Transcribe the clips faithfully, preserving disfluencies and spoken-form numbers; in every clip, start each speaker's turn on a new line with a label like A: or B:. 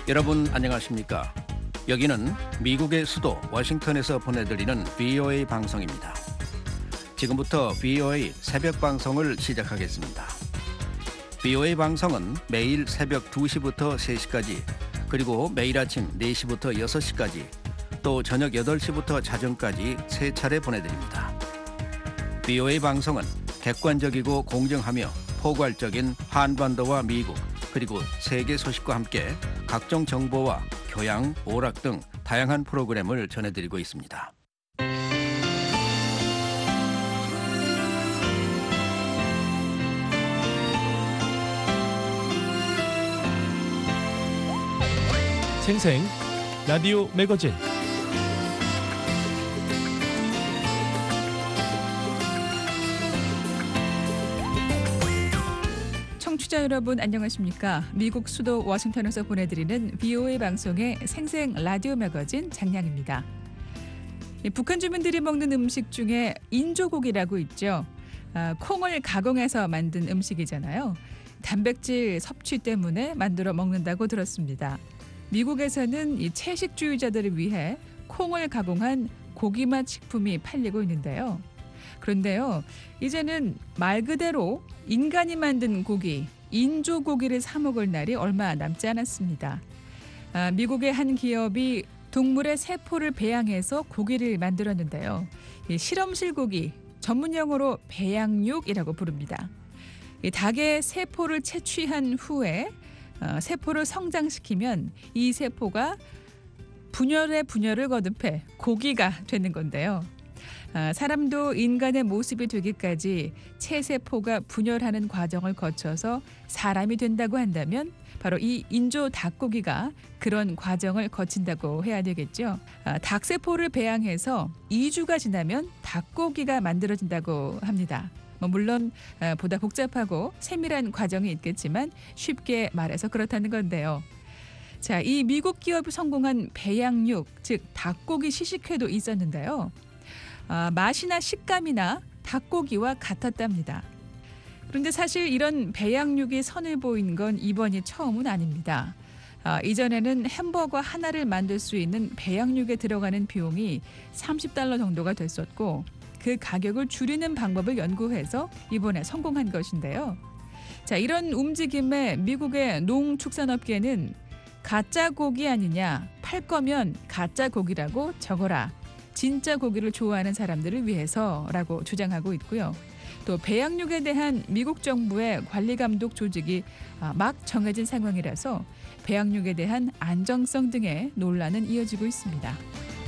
A: 여러분 안녕하십니까? 여기는 미국의 수도 워싱턴에서 보내드리는 브이오에이 방송입니다. 지금부터 브이오에이 새벽 방송을 시작하겠습니다. 브이오에이 방송은 매일 새벽 두 시부터 세 시까지, 그리고 매일 아침 네 시부터 여섯 시까지, 또 저녁 여덟 시부터 자정까지 세 차례 보내드립니다. 브이오에이 방송은 객관적이고 공정하며 포괄적인 한반도와 미국, 그리고 세계 소식과 함께 각종 정보와 교양, 오락 등 다양한 프로그램을 전해드리고 있습니다.
B: 생생 라디오 매거진
C: 청취자 여러분 안녕하십니까? 미국 수도 워싱턴에서 보내드리는 브이오에이 방송의 생생 라디오 매거진 장량입니다. 북한 주민들이 먹는 음식 중에 인조고기라고 있죠. 아, 콩을 가공해서 만든 음식이잖아요. 단백질 섭취 때문에 만들어 먹는다고 들었습니다. 미국에서는 이 채식주의자들을 위해 콩을 가공한 고기맛 식품이 팔리고 있는데요. 그런데요, 이제는 말 그대로 인간이 만든 고기, 인조고기를 사 먹을 날이 얼마 남지 않았습니다. 아, 미국의 한 기업이 동물의 세포를 배양해서 고기를 만들었는데요. 이 실험실 고기, 전문 용어로 배양육이라고 부릅니다. 이 닭의 세포를 채취한 후에 어, 세포를 성장시키면 이 세포가 분열에 분열을 거듭해 고기가 되는 건데요. 아, 사람도 인간의 모습이 되기까지 체세포가 분열하는 과정을 거쳐서 사람이 된다고 한다면 바로 이 인조 닭고기가 그런 과정을 거친다고 해야 되겠죠. 아, 닭세포를 배양해서 이 주가 지나면 닭고기가 만들어진다고 합니다. 뭐 물론 아, 보다 복잡하고 세밀한 과정이 있겠지만 쉽게 말해서 그렇다는 건데요. 자, 이 미국 기업이 성공한 배양육, 즉 닭고기 시식회도 있었는데요. 아, 맛이나 식감이나 닭고기와 같았답니다. 그런데 사실 이런 배양육이 선을 보인 건 이번이 처음은 아닙니다. 아, 이전에는 햄버거 하나를 만들 수 있는 배양육에 들어가는 비용이 삼십 달러 정도가 됐었고, 그 가격을 줄이는 방법을 연구해서 이번에 성공한 것인데요. 자, 이런 움직임에 미국의 농축산업계는 가짜 고기 아니냐, 팔 거면 가짜 고기라고 적어라, 진짜 고기를 좋아하는 사람들을 위해서라고 주장하고 있고요. 또 배양육에 대한 미국 정부의 관리감독 조직이 막 정해진 상황이라서 배양육에 대한 안정성 등의 논란은 이어지고 있습니다.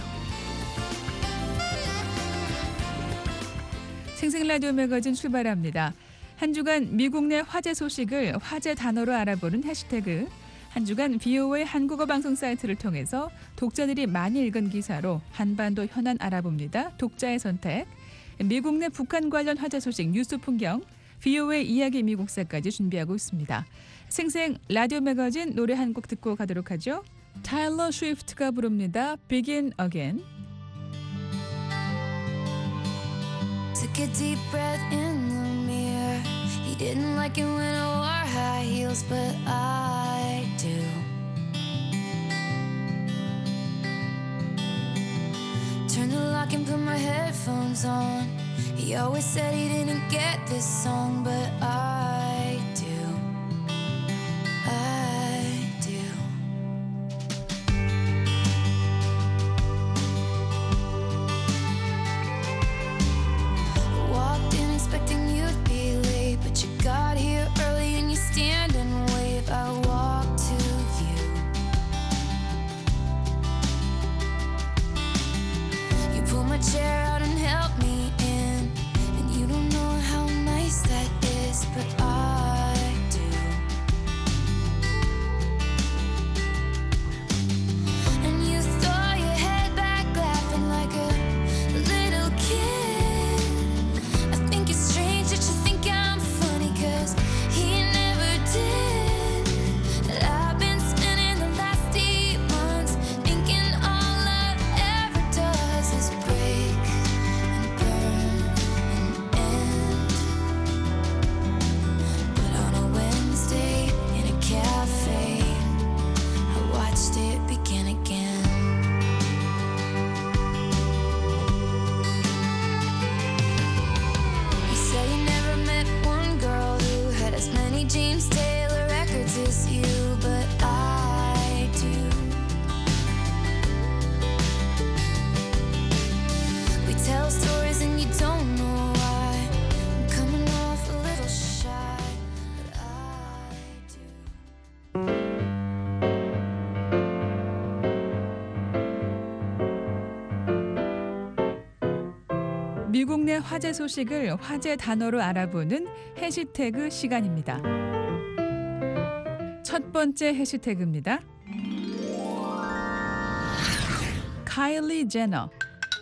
C: 생생라디오 매거진 출발합니다. 한 주간 미국 내 화제 소식을 화제 단어로 알아보는 해시태그, 한 주간 브이오에이 한국어 방송 사이트를 통해서 독자들이 많이 읽은 기사로 한반도 현안 알아봅니다. 독자의 선택, 미국 내 북한 관련 화제 소식 뉴스 풍경, 브이오에이 이야기 미국사까지 준비하고 있습니다. 생생 라디오 매거진 노래 한 곡 듣고 가도록 하죠. 타일러 스위프트가 부릅니다. Begin Again.
D: Took a deep breath in the mirror. He didn't like it when I wore high heels, but I do. Turned the lock and put my headphones on. He always said he didn't get this song, but I do. I do. Walked in expecting you'd be late, but you got here early and you stand and wave. I walk to you. You pull my chair out and help me in, and you don't know how nice that is, but
C: 미국 내 화제 소식을 화제 단어로 알아보는 해시태그 시간입니다. 첫 번째 해시태그입니다. 카일리 제너.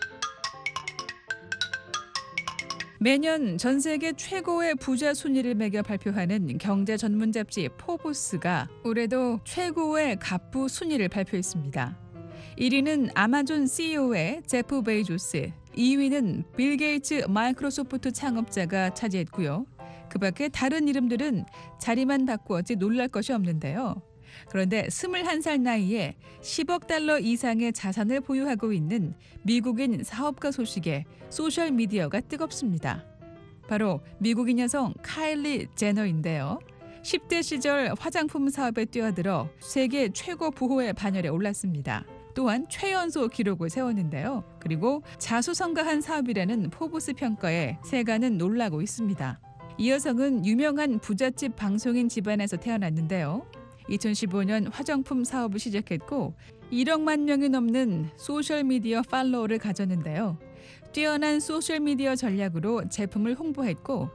C: 매년 전 세계 최고의 부자 순위를 매겨 발표하는 경제 전문 잡지 포브스가 올해도 최고의 갑부 순위를 발표했습니다. 일 위는 아마존 씨이오의 제프 베이조스, 이 위는 빌 게이츠 마이크로소프트 창업자가 차지했고요. 그 밖에 다른 이름들은 자리만 바꾸었지 놀랄 것이 없는데요. 그런데 스물한 살 나이에 십억 달러 이상의 자산을 보유하고 있는 미국인 사업가 소식에 소셜미디어가 뜨겁습니다. 바로 미국인 여성 카일리 제너인데요. 십 대 시절 화장품 사업에 뛰어들어 세계 최고 부호의 반열에 올랐습니다. 또한 최연소 기록을 세웠는데요. 그리고 자수성가한 사업이라는 포브스 평가에 세간은 놀라고 있습니다. 이 여성은 유명한 부잣집 방송인 집안에서 태어났는데요. 이천십오 년 화장품 사업을 시작했고 일억만 명이 넘는 소셜미디어 팔로워를 가졌는데요. 뛰어난 소셜미디어 전략으로 제품을 홍보했고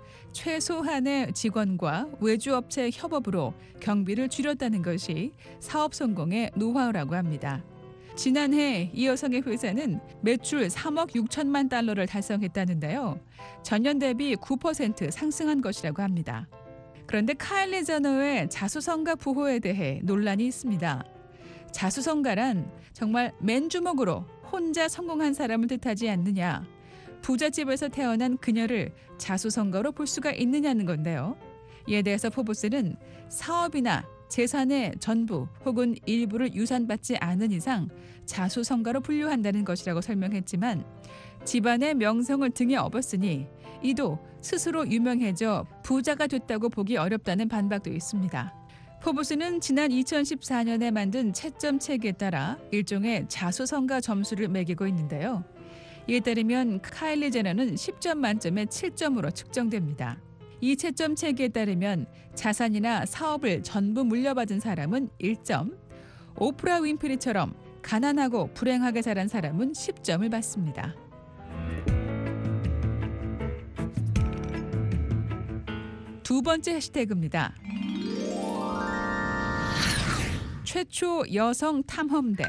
C: 최소한의 직원과 외주업체 협업으로 경비를 줄였다는 것이 사업 성공의 노하우라고 합니다. 지난해 이 여성의 회사는 매출 삼억 육천만 달러를 달성했다는데요. 전년 대비 구 퍼센트 상승한 것이라고 합니다. 그런데 카일리 제너의 자수성가 부호에 대해 논란이 있습니다. 자수성가란 정말 맨주먹으로 혼자 성공한 사람을 뜻하지 않느냐. 부잣집에서 태어난 그녀를 자수성가로 볼 수가 있느냐는 건데요. 이에 대해서 포브스는 사업이나 재산의 전부 혹은 일부를 유산받지 않은 이상 자수성가로 분류한다는 것이라고 설명했지만 집안의 명성을 등에 업었으니 이도 스스로 유명해져 부자가 됐다고 보기 어렵다는 반박도 있습니다. 포브스는 지난 이천십사 년에 만든 채점 체계에 따라 일종의 자수성가 점수를 매기고 있는데요. 이에 따르면 카일리 제너는 십 점 만점에 칠 점으로 측정됩니다. 이 채점 체계에 따르면 자산이나 사업을 전부 물려받은 사람은 일 점, 오프라 윈프리처럼 가난하고 불행하게 자란 사람은 십 점을 받습니다. 두 번째 해시태그입니다. 최초 여성 탐험대.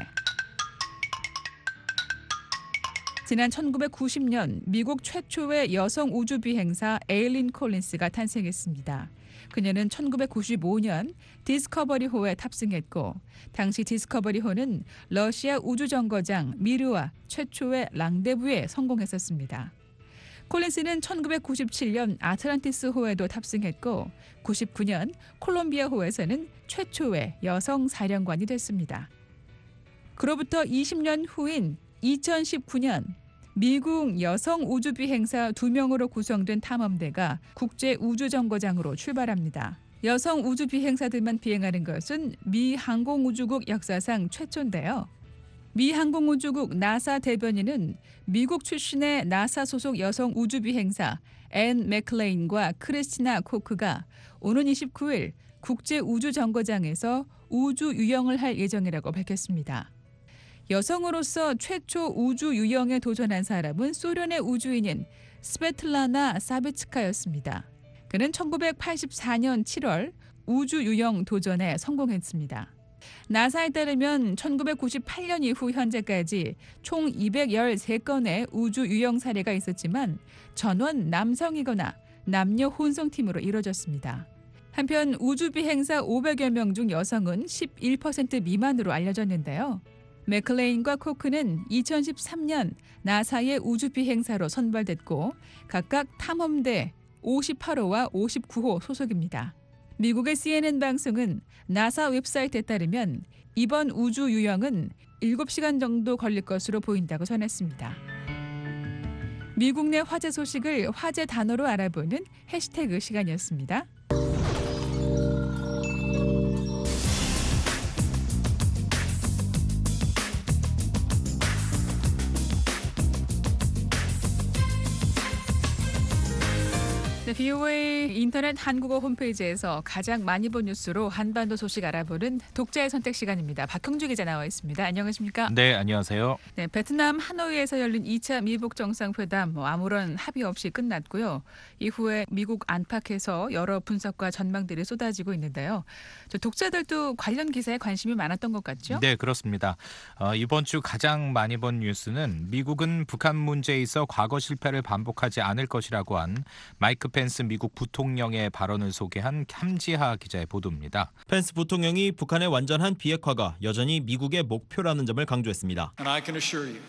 C: 지난 천구백구십 년 미국 최초의 여성 우주 비행사 에일린 콜린스가 탄생했습니다. 그녀는 천구백구십오 년 디스커버리호에 탑승했고 당시 디스커버리호는 러시아 우주정거장 미르와 최초의 랑데부에 성공했었습니다. 콜린스는 천구백구십칠 년 아틀란티스호에도 탑승했고 구십구 년 콜롬비아호에서는 최초의 여성 사령관이 됐습니다. 그로부터 이십 년 후인 이천십구 년 미국 여성 우주비행사 두 명으로 구성된 탐험대가 국제우주정거장으로 출발합니다. 여성 우주비행사들만 비행하는 것은 미 항공우주국 역사상 최초인데요. 미 항공우주국 나사 대변인은 미국 출신의 나사 소속 여성 우주비행사 앤 맥클레인과 크리스티나 코크가 오는 이십구 일 국제우주정거장에서 우주유영을 할 예정이라고 밝혔습니다. 여성으로서 최초 우주유영에 도전한 사람은 소련의 우주인인 스베틀라나 사비츠카였습니다. 그는 천구백팔십사 년 칠월 우주유영 도전에 성공했습니다. 나사에 따르면 천구백구십팔 년 이후 현재까지 총 이백십삼 건의 우주유영 사례가 있었지만 전원 남성이거나 남녀 혼성팀으로 이루어졌습니다. 한편 우주비행사 오백여 명 중 여성은 십일 퍼센트 미만으로 알려졌는데요. 맥클레인과 코크는 이천십삼 년 나사의 우주비행사로 선발됐고 각각 탐험대 오십팔 호와 오십구 호 소속입니다. 미국의 씨엔엔 방송은 나사 웹사이트에 따르면 이번 우주 유영은 일곱 시간 정도 걸릴 것으로 보인다고 전했습니다. 미국 내 화제 소식을 화제 단어로 알아보는 해시태그 시간이었습니다. 네, 비오에이 인터넷 한국어 홈페이지에서 가장 많이 본 뉴스로 한반도 소식 알아보는 독자의 선택 시간입니다. 박형주 기자 나와 있습니다. 안녕하십니까?
E: 네, 안녕하세요.
C: 네, 베트남 하노이에서 열린 이 차 미북 정상회담 뭐 아무런 합의 없이 끝났고요. 이후에 미국 안팎에서 여러 분석과 전망들이 쏟아지고 있는데요. 저 독자들도 관련 기사에 관심이 많았던 것 같죠?
E: 네, 그렇습니다. 어, 이번 주 가장 많이 본 뉴스는 미국은 북한 문제에 있어 과거 실패를 반복하지 않을 것이라고 한 마이크 펜스 미국 부통령의 발언을 소개한 함지하 기자의 보도입니다.
B: 펜스 부통령이 북한의 완전한 비핵화가 여전히 미국의 목표라는 점을 강조했습니다.
F: And I can assure you,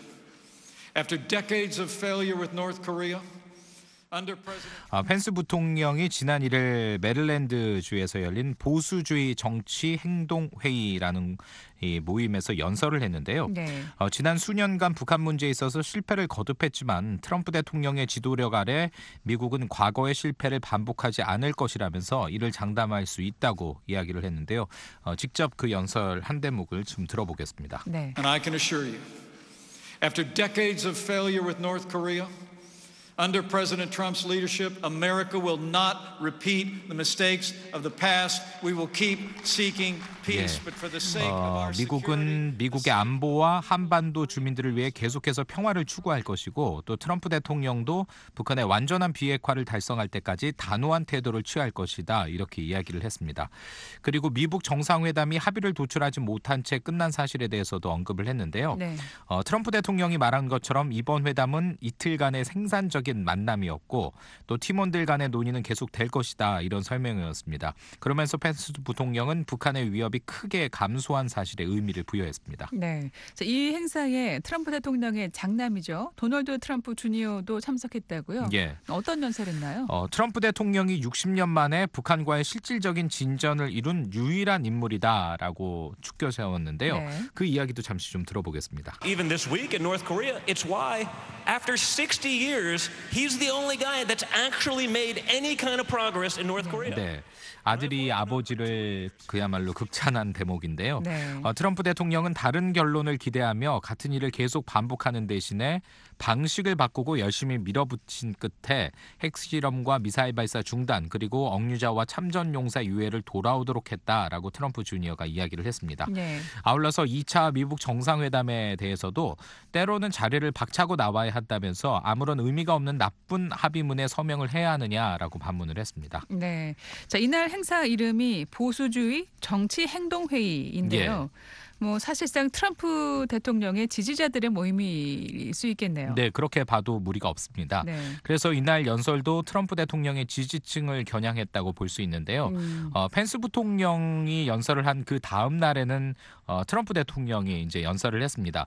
F: after decades of failure with North Korea, under President
E: 아, 펜스 부통령이 지난 일 일 메릴랜드주에서 열린 보수주의 정치 행동 회의라는 이 모임에서 연설을 했는데요.
C: 네.
E: 어, 지난 수년간 북한 문제에 있어서 실패를 거듭했지만 트럼프 대통령의 지도력 아래 미국은 과거의 실패를 반복하지 않을 것이라면서 이를 장담할 수 있다고 이야기를 했는데요. 어, 직접 그 연설 한 대목을 좀 들어보겠습니다.
C: 네.
F: And I can assure you, after decades of failure with North Korea, under President Trump's leadership, America will not repeat the mistakes of the past. We will keep seeking peace,
E: 예.
F: but for the sake of
E: 어,
F: our
E: 미국은
F: security,
E: 미국의 안보와 한반도 주민들을 위해 계속해서 평화를 추구할 것이고 또 트럼프 대통령도 북한의 완전한 비핵화를 달성할 때까지 단호한 태도를 취할 것이다 이렇게 이야기를 했습니다. 그리고 미북 정상회담이 합의를 도출하지 못한 채 끝난 사실에 대해서도 언급을 했는데요.
C: 네.
E: 어, 트럼프 대통령이 말한 것처럼 이번 회담은 이틀간의 생산적인 만남이었고 또 팀원들 간의 논의는 계속될 것이다 이런 설명이었습니다. 그러면서 펜스 부통령은 북한의 위협이 크게 감소한 사실에 의미를 부여했습니다.
C: 네. 자, 이 행사에 트럼프 대통령의 장남이죠. 도널드 트럼프 주니어도 참석했다고요?
E: 예.
C: 어떤 연설했나요?
E: 어, 트럼프 대통령이 육십 년 만에 북한과의 실질적인 진전을 이룬 유일한 인물이다라고 축켜 세웠는데요.
C: 네.
E: 그 이야기도 잠시 좀 들어보겠습니다.
G: Even this week in North Korea, it's why, after sixty years, he's the only guy that's actually made any kind of progress in North Korea.
E: 네, 아들이 아버지를 그야말로 극찬한 대목인데요.
C: 네.
E: 어, 트럼프 대통령은 다른 결론을 기대하며 같은 일을 계속 반복하는 대신에 방식을 바꾸고 열심히 밀어붙인 끝에 핵실험과 미사일 발사 중단 그리고 억류자와 참전용사 유해를 돌아오도록 했다라고 트럼프 주니어가 이야기를 했습니다.
C: 네.
E: 아울러서 이 차 미북 정상회담에 대해서도 때로는 자리를 박차고 나와야 한다면서 아무런 의미가 없는 나쁜 합의문에 서명을 해야 하느냐라고 반문을 했습니다.
C: 네. 자, 이날 행사 이름이 보수주의 정치 행동 회의인데요. 뭐 사실상 트럼프 대통령의 지지자들의 모임일 수 있겠네요.
E: 네, 그렇게 봐도 무리가 없습니다.
C: 네.
E: 그래서 이날 연설도 트럼프 대통령의 지지층을 겨냥했다고 볼 수 있는데요.
C: 음.
E: 어, 펜스 부통령이 연설을 한 그 다음 날에는 어, 트럼프 대통령이 이제 연설을 했습니다.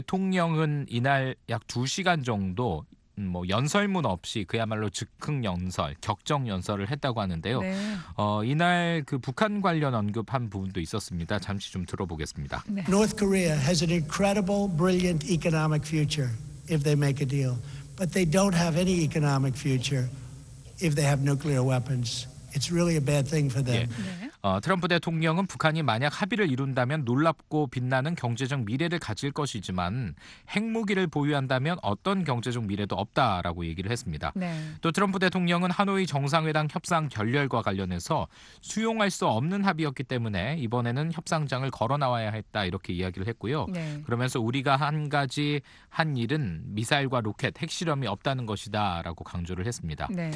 E: 대통령은 이날 약 두 시간 정도 뭐 연설문 없이 그야말로 즉흥 연설, 격정 연설을 했다고 하는데요.
C: 네.
E: 어, 이날 그 북한 관련 언급한 부분도 있었습니다. 잠시 좀 들어보겠습니다.
C: 네.
H: North Korea has an incredible, brilliant economic future if they make a deal. But they don't have any economic future if they have nuclear weapons. It's really a bad thing for them.
E: 예.
C: 네.
E: 어, 트럼프 대통령은 북한이 만약 합의를 이룬다면 놀랍고 빛나는 경제적 미래를 가질 것이지만 핵무기를 보유한다면 어떤 경제적 미래도 없다라고 얘기를 했습니다.
C: 네.
E: 또 트럼프 대통령은 하노이 정상회담 협상 결렬과 관련해서 수용할 수 없는 합의였기 때문에 이번에는 협상장을 걸어 나와야 했다 이렇게 이야기를 했고요.
C: 네.
E: 그러면서 우리가 한 가지 한 일은 미사일과 로켓, 핵실험이 없다는 것이다라고 강조를 했습니다.
C: 네.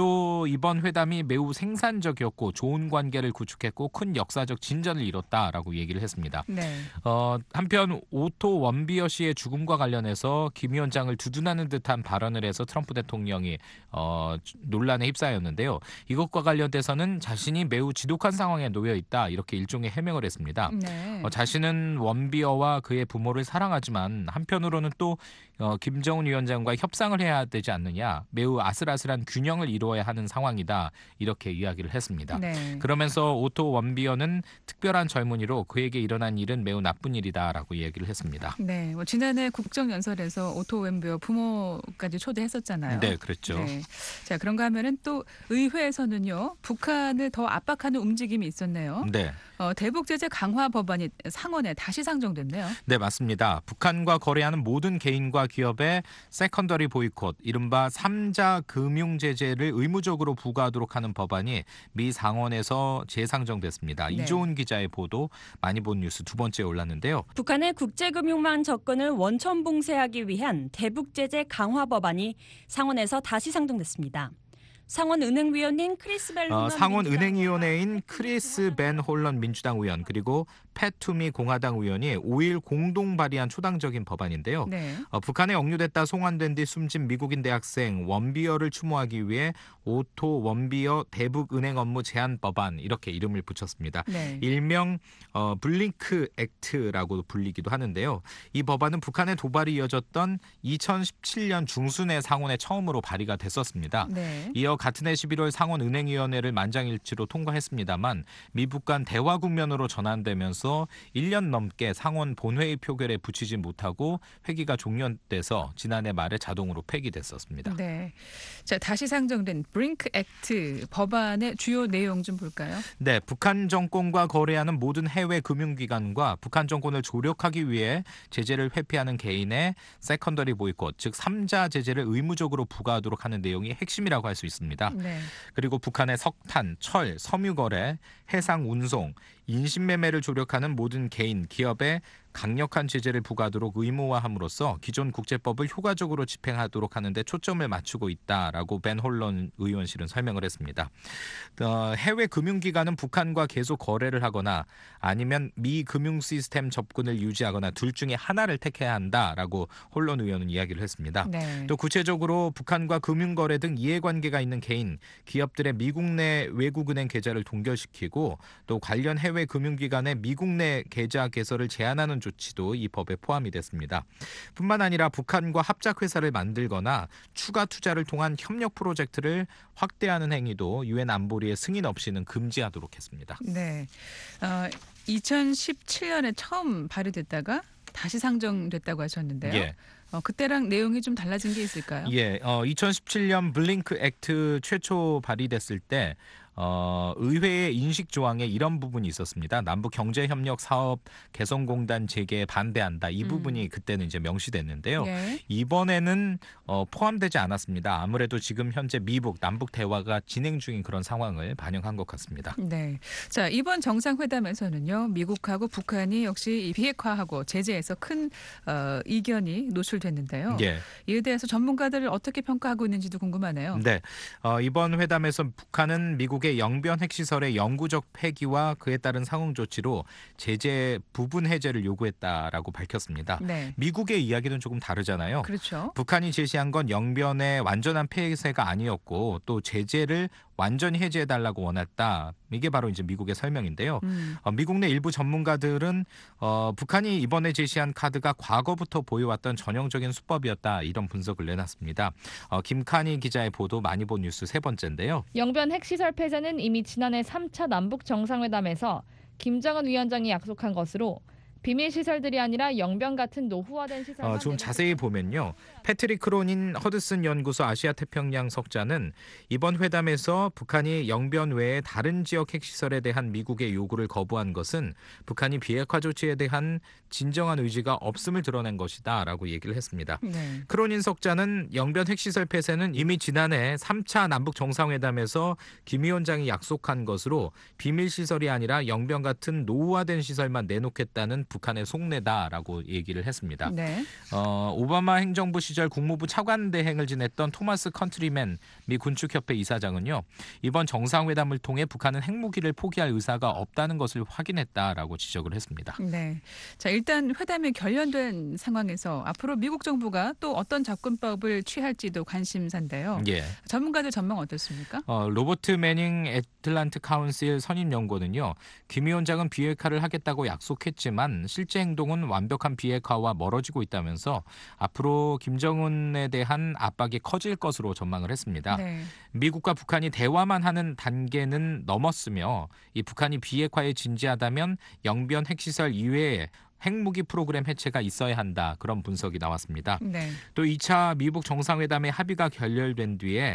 E: 또 이번 회담이 매우 생산적이었고 좋은 관계를 구축했고 큰 역사적 진전을 이뤘다라고 얘기를 했습니다.
C: 네.
E: 어, 한편 오토 원비어 씨의 죽음과 관련해서 김 위원장을 두둔하는 듯한 발언을 해서 트럼프 대통령이 어, 논란에 휩싸였는데요. 이것과 관련돼서는 자신이 매우 지독한 상황에 놓여 있다 이렇게 일종의 해명을 했습니다.
C: 네.
E: 어, 자신은 원비어와 그의 부모를 사랑하지만 한편으로는 또 어, 김정은 위원장과 협상을 해야 되지 않느냐, 매우 아슬아슬한 균형을 이루어야 하는 상황이다 이렇게 이야기를 했습니다.
C: 네.
E: 그러면서 오토 원비어는 특별한 젊은이로 그에게 일어난 일은 매우 나쁜 일이다라고 얘기를 했습니다.
C: 네. 뭐 지난해 국정연설에서 오토 웬비어 부모까지 초대했었잖아요.
E: 네, 그랬죠.
C: 네. 자, 그런가 하면은 또 의회에서는요, 북한을 더 압박하는 움직임이 있었네요.
E: 네.
C: 어, 대북 제재 강화 법안이 상원에 다시 상정됐네요.
E: 네, 맞습니다. 북한과 거래하는 모든 개인과 기업의 세컨더리 보이콧, 이른바 삼자 금융 제재를 제재를 의무적으로 부과하도록 하는 법안이 미 상원에서 재상정됐습니다.
C: 네.
E: 이조은 기자의 보도, 많이 본 뉴스 두 번째에 올랐는데요.
I: 북한의 국제금융망 접근을 원천 봉쇄하기 위한 대북 제재 강화 법안이 상원에서 다시 상정됐습니다. 상원 은행위원인 크리스 벨
E: 어,
I: 홀런
E: 상원
I: 민주당
E: 은행위원회인 크리스 벤 홀런 민주당 의원 그리고 팻 투미 공화당 의원이 오 일 공동 발의한 초당적인 법안인데요.
C: 네.
E: 어, 북한에 억류됐다 송환된 뒤 숨진 미국인 대학생 원비어를 추모하기 위해 오토 원비어 대북 은행 업무 제한 법안 이렇게 이름을 붙였습니다.
C: 네.
E: 일명 어, 블링크 액트라고 불리기도 하는데요. 이 법안은 북한의 도발이 이어졌던 이천십칠 년 중순에 상원에 처음으로 발의가 됐었습니다.
C: 네.
E: 이어 같은 해 십일월 상원 은행위원회를 만장일치로 통과했습니다만 미북 간 대화 국면으로 전환되면서 일 년 넘게 상원 본회의 표결에 붙이지 못하고 회기가 종료돼서 지난해 말에 자동으로 폐기됐었습니다.
C: 네. 자, 다시 상정된 브링크 액트 법안의 주요 내용 좀 볼까요?
E: 네, 북한 정권과 거래하는 모든 해외 금융기관과 북한 정권을 조력하기 위해 제재를 회피하는 개인의 세컨더리 보이콧, 즉 삼자 제재를 의무적으로 부과하도록 하는 내용이 핵심이라고 할 수 있습니다.
C: 네.
E: 그리고 북한의 석탄, 철, 섬유 거래, 해상 운송, 인신매매를 조력하는 모든 개인, 기업에 강력한 제재를 부과하도록 의무화함으로써 기존 국제법을 효과적으로 집행하도록 하는 데 초점을 맞추고 있다라고 벤 홀런 의원실은 설명을 했습니다. 어, 해외 금융기관은 북한과 계속 거래를 하거나 아니면 미 금융 시스템 접근을 유지하거나 둘 중에 하나를 택해야 한다라고 홀런 의원은 이야기를 했습니다.
C: 네.
E: 또 구체적으로 북한과 금융거래 등 이해관계가 있는 개인, 기업들의 미국 내 외국은행 계좌를 동결시키고 또 관련 해외 금융기관의 미국 내 계좌 개설을 제한하는 조치도 이 법에 포함이 됐습니다. 뿐만 아니라 북한과 합작회사를 만들거나 추가 투자를 통한 협력 프로젝트를 확대하는 행위도 유엔 안보리의 승인 없이는 금지하도록 했습니다.
C: 네. 어, 이천십칠 년에 처음 발의됐다가 다시 상정됐다고 하셨는데요.
E: 예.
C: 어, 그때랑 내용이 좀 달라진 게 있을까요?
E: 예, 어, 이천십칠 년 블링크 액트 최초 발의됐을 때 어, 의회의 인식 조항에 이런 부분이 있었습니다. 남북 경제협력 사업 개성공단 재개에 반대한다. 이 부분이 음. 그때는 이제 명시됐는데요.
C: 네.
E: 이번에는 어, 포함되지 않았습니다. 아무래도 지금 현재 미북 남북 대화가 진행 중인 그런 상황을 반영한 것 같습니다.
C: 네. 자, 이번 정상회담에서는요, 미국하고 북한이 역시 이 비핵화하고 제재에서 큰 어, 이견이 노출됐는데요.
E: 예.
C: 이에 대해서 전문가들을 어떻게 평가하고 있는지도 궁금하네요.
E: 네. 어, 이번 회담에서 북한은 미국의 영변 핵시설의 영구적 폐기와 그에 따른 상응 조치로 제재 부분 해제를 요구했다라고 밝혔습니다.
C: 네.
E: 미국의 이야기는 조금 다르잖아요.
C: 그렇죠.
E: 북한이 제시한 건 영변의 완전한 폐쇄가 아니었고 또 제재를 완전히 해제해달라고 원했다. 이게 바로 이제 미국의 설명인데요.
C: 음.
E: 어, 미국 내 일부 전문가들은 어, 북한이 이번에 제시한 카드가 과거부터 보여왔던 전형적인 수법이었다. 이런 분석을 내놨습니다. 어, 김칸희 기자의 보도, 많이 본 뉴스 세 번째인데요.
J: 영변 핵시설 폐쇄는 이미 지난해 삼 차 남북 정상회담에서 김정은 위원장이 약속한 것으로 비밀 시설들이 아니라 영변 같은 노후화된 시설만
E: 어, 좀 자세히 보면요. 패트릭 크로닌 허드슨 연구소 아시아 태평양 석자는 이번 회담에서 북한이 영변 외에 다른 지역 핵시설에 대한 미국의 요구를 거부한 것은 북한이 비핵화 조치에 대한 진정한 의지가 없음을 드러낸 것이다라고 얘기를 했습니다.
C: 네.
E: 크로닌 석자는 영변 핵시설 폐쇄는 이미 지난해 삼 차 남북 정상회담에서 김 위원장이 약속한 것으로 비밀 시설이 아니라 영변 같은 노후화된 시설만 내놓겠다는 북한의 속내다라고 얘기를 했습니다.
C: 네.
E: 어, 오바마 행정부 시절 국무부 차관 대행을 지냈던 토마스 컨트리맨 미 군축협회 이사장은요. 이번 정상회담을 통해 북한은 핵무기를 포기할 의사가 없다는 것을 확인했다라고 지적을 했습니다.
C: 네. 자, 일단 회담이 결연된 상황에서 앞으로 미국 정부가 또 어떤 접근법을 취할지도 관심사인데요.
E: 예.
C: 전문가들 전망 어떻습니까?
E: 어, 로버트 매닝 애틀란트 카운실 선임 연구원은요. 김 위원장은 비핵화를 하겠다고 약속했지만 실제 행동은 완벽한 비핵화와 멀어지고 있다면서 앞으로 김정은에 대한 압박이 커질 것으로 전망을 했습니다.
C: 네.
E: 미국과 북한이 대화만 하는 단계는 넘었으며 이 북한이 비핵화에 진지하다면 영변 핵시설 이외에 핵무기 프로그램 해체가 있어야 한다. 그런 분석이 나왔습니다.
C: 네.
E: 또 이 차 미북 정상회담의 합의가 결렬된 뒤에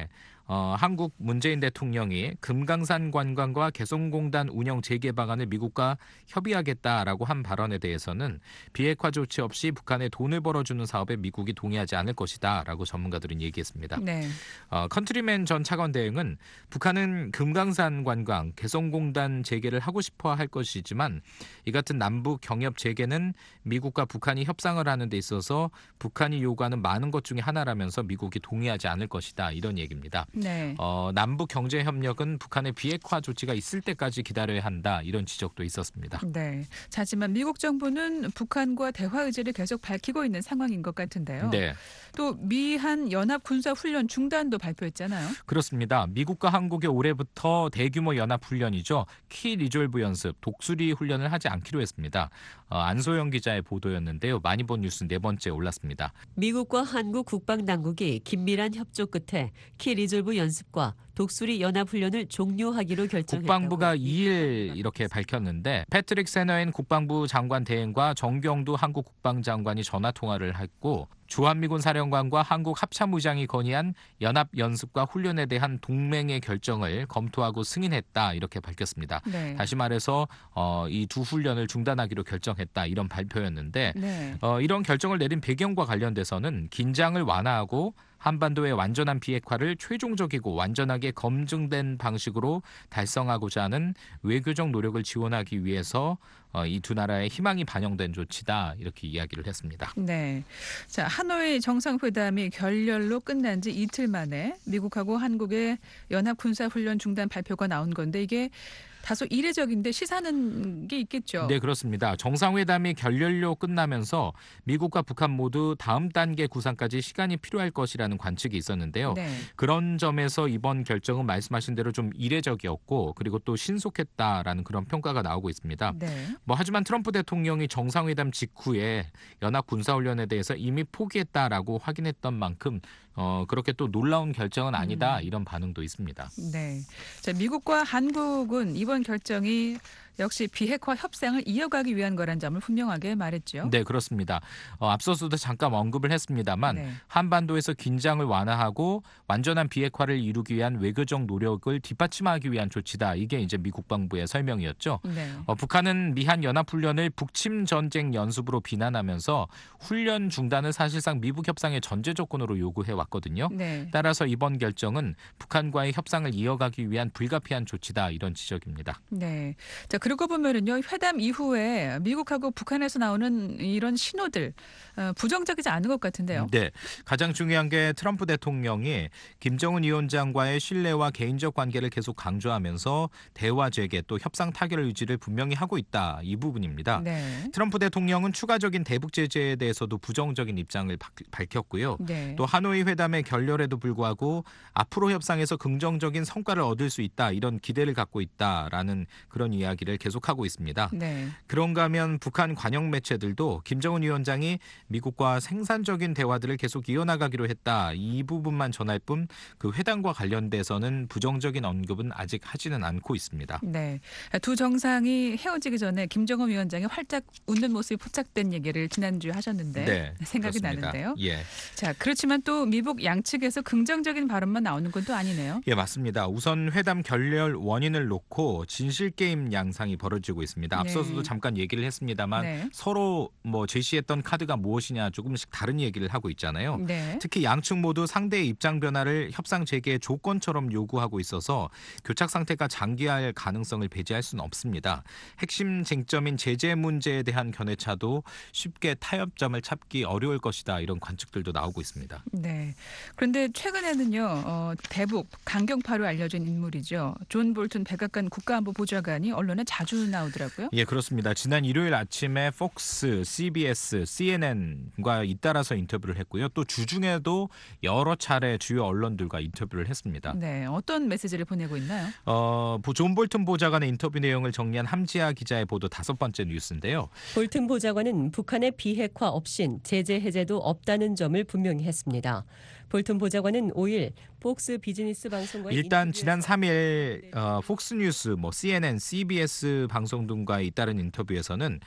E: 어, 한국 문재인 대통령이 금강산 관광과 개성공단 운영 재개 방안을 미국과 협의하겠다라고 한 발언에 대해서는 비핵화 조치 없이 북한에 돈을 벌어주는 사업에 미국이 동의하지 않을 것이다라고 전문가들은 얘기했습니다.
C: 네.
E: 어, 컨트리맨 전 차관 대행은 북한은 금강산 관광, 개성공단 재개를 하고 싶어 할 것이지만 이 같은 남북 경협 재개는 미국과 북한이 협상을 하는 데 있어서 북한이 요구하는 많은 것 중에 하나라면서 미국이 동의하지 않을 것이다 이런 얘기입니다.
C: 네.
E: 어, 남북 경제 협력은 북한의 비핵화 조치가 있을 때까지 기다려야 한다 이런 지적도 있었습니다.
C: 네. 자, 하지만 미국 정부는 북한과 대화 의지를 계속 밝히고 있는 상황인 것 같은데요.
E: 네.
C: 또 미한 연합 군사 훈련 중단도 발표했잖아요.
E: 그렇습니다. 미국과 한국의 올해부터 대규모 연합 훈련이죠. 키 리졸브 연습, 독수리 훈련을 하지 않기로 했습니다. 어, 안소영 기자의 보도였는데요. 많이 본 뉴스 네 번째 올랐습니다.
K: 미국과 한국 국방당국이 긴밀한 협조 끝에 키 리졸브 연습과 독수리 연합훈련을 종료하기로 결정했다고.
E: 국방부가 이 일 이렇게 밝혔는데 패트릭 세너인 국방부 장관 대행과 정경두 한국 국방장관이 전화 통화를 했고 주한미군 사령관과 한국 합참의장이 건의한 연합 연습과 훈련에 대한 동맹의 결정을 검토하고 승인했다 이렇게 밝혔습니다.
C: 네.
E: 다시 말해서 어, 이 두 훈련을 중단하기로 결정했다 이런 발표였는데
C: 네.
E: 어, 이런 결정을 내린 배경과 관련돼서는 긴장을 완화하고 한반도의 완전한 비핵화를 최종적이고 완전하게 검증된 방식으로 달성하고자 하는 외교적 노력을 지원하기 위해서 어, 이 두 나라의 희망이 반영된 조치다 이렇게 이야기를 했습니다.
C: 네. 자, 하노이 정상회담이 결렬로 끝난 지 이틀 만에 미국하고 한국의 연합 군사 훈련 중단 발표가 나온 건데 이게 다소 이례적인데 시사하는 게 있겠죠.
E: 네, 그렇습니다. 정상회담이 결렬로 끝나면서 미국과 북한 모두 다음 단계 구상까지 시간이 필요할 것이라는 관측이 있었는데요.
C: 네.
E: 그런 점에서 이번 결정은 말씀하신 대로 좀 이례적이었고 그리고 또 신속했다라는 그런 평가가 나오고 있습니다.
C: 네.
E: 뭐 하지만 트럼프 대통령이 정상회담 직후에 연합 군사훈련에 대해서 이미 포기했다라고 확인했던 만큼 어, 그렇게 또 놀라운 결정은 아니다 이런 반응도 있습니다.
C: 네. 자, 미국과 한국은 이번 결정이 역시 비핵화 협상을 이어가기 위한 거란 점을 분명하게 말했죠.
E: 네, 그렇습니다. 어, 앞서서도 잠깐 언급을 했습니다만
C: 네.
E: 한반도에서 긴장을 완화하고 완전한 비핵화를 이루기 위한 외교적 노력을 뒷받침하기 위한 조치다. 이게 이제 미 국방부의 설명이었죠.
C: 네.
E: 어, 북한은 미한 연합훈련을 북침 전쟁 연습으로 비난하면서 훈련 중단을 사실상 미북 협상의 전제 조건으로 요구해 왔거든요.
C: 네.
E: 따라서 이번 결정은 북한과의 협상을 이어가기 위한 불가피한 조치다. 이런 지적입니다.
C: 네. 자, 그러고 보면은요, 회담 이후에 미국하고 북한에서 나오는 이런 신호들 어, 부정적이지 않은 것 같은데요.
E: 네, 가장 중요한 게 트럼프 대통령이 김정은 위원장과의 신뢰와 개인적 관계를 계속 강조하면서 대화 재개 또 협상 타결 의지를 분명히 하고 있다 이 부분입니다.
C: 네.
E: 트럼프 대통령은 추가적인 대북 제재에 대해서도 부정적인 입장을 밝혔고요.
C: 네.
E: 또 하노이 회담의 결렬에도 불구하고 앞으로 협상에서 긍정적인 성과를 얻을 수 있다 이런 기대를 갖고 있다라는 그런 이야기를 계속하고 있습니다.
C: 네.
E: 그런가 하면 북한 관영 매체들도 김정은 위원장이 미국과 생산적인 대화들을 계속 이어나가기로 했다. 이 부분만 전할 뿐 그 회담과 관련돼서는 부정적인 언급은 아직 하지는 않고 있습니다.
C: 네. 두 정상이 헤어지기 전에 김정은 위원장이 활짝 웃는 모습이 포착된 얘기를 지난주에 하셨는데
E: 네,
C: 생각이
E: 그렇습니다.
C: 나는데요.
E: 예.
C: 자, 그렇지만 또 미국 양측에서 긍정적인 발언만 나오는 건 또 아니네요.
E: 예, 맞습니다. 우선 회담 결렬 원인을 놓고 진실 게임 양상이 벌어지고 있습니다. 앞서서도
C: 네.
E: 잠깐 얘기를 했습니다만
C: 네.
E: 서로 뭐 제시했던 카드가 무엇이냐 조금씩 다른 얘기를 하고 있잖아요.
C: 네.
E: 특히 양측 모두 상대의 입장 변화를 협상 재개의 조건처럼 요구하고 있어서 교착 상태가 장기화할 가능성을 배제할 수는 없습니다. 핵심 쟁점인 제재 문제에 대한 견해차도 쉽게 타협점을 찾기 어려울 것이다. 이런 관측들도 나오고 있습니다.
C: 네. 그런데 최근에는요, 어, 대북 강경파로 알려진 인물이죠. 존 볼튼 백악관 국가안보 보좌관이 언론에 자주 나오더라고요.
E: 예, 그렇습니다. 지난 일요일 아침에 폭스, 씨비에스, 씨엔엔과 잇따라서 인터뷰를 했고요. 또 주중에도 여러 차례 주요 언론들과 인터뷰를 했습니다.
C: 네, 어떤 메시지를 보내고 있나요?
E: 어, 존 볼튼 보좌관의 인터뷰 내용을 정리한 함지아 기자의 보도 다섯 번째 뉴스인데요.
K: 볼튼 보좌관은 북한의 비핵화 없인 제재 해제도 없다는 점을 분명히 했습니다. 볼튼 보좌관은 오 일 폭스 비즈니스 방송과의
E: 일단
K: 인터뷰에서
E: 지난 삼 일 어, 폭스뉴스, 뭐 씨엔엔, 씨비에스 방송 등과의 잇따른 인터뷰에서는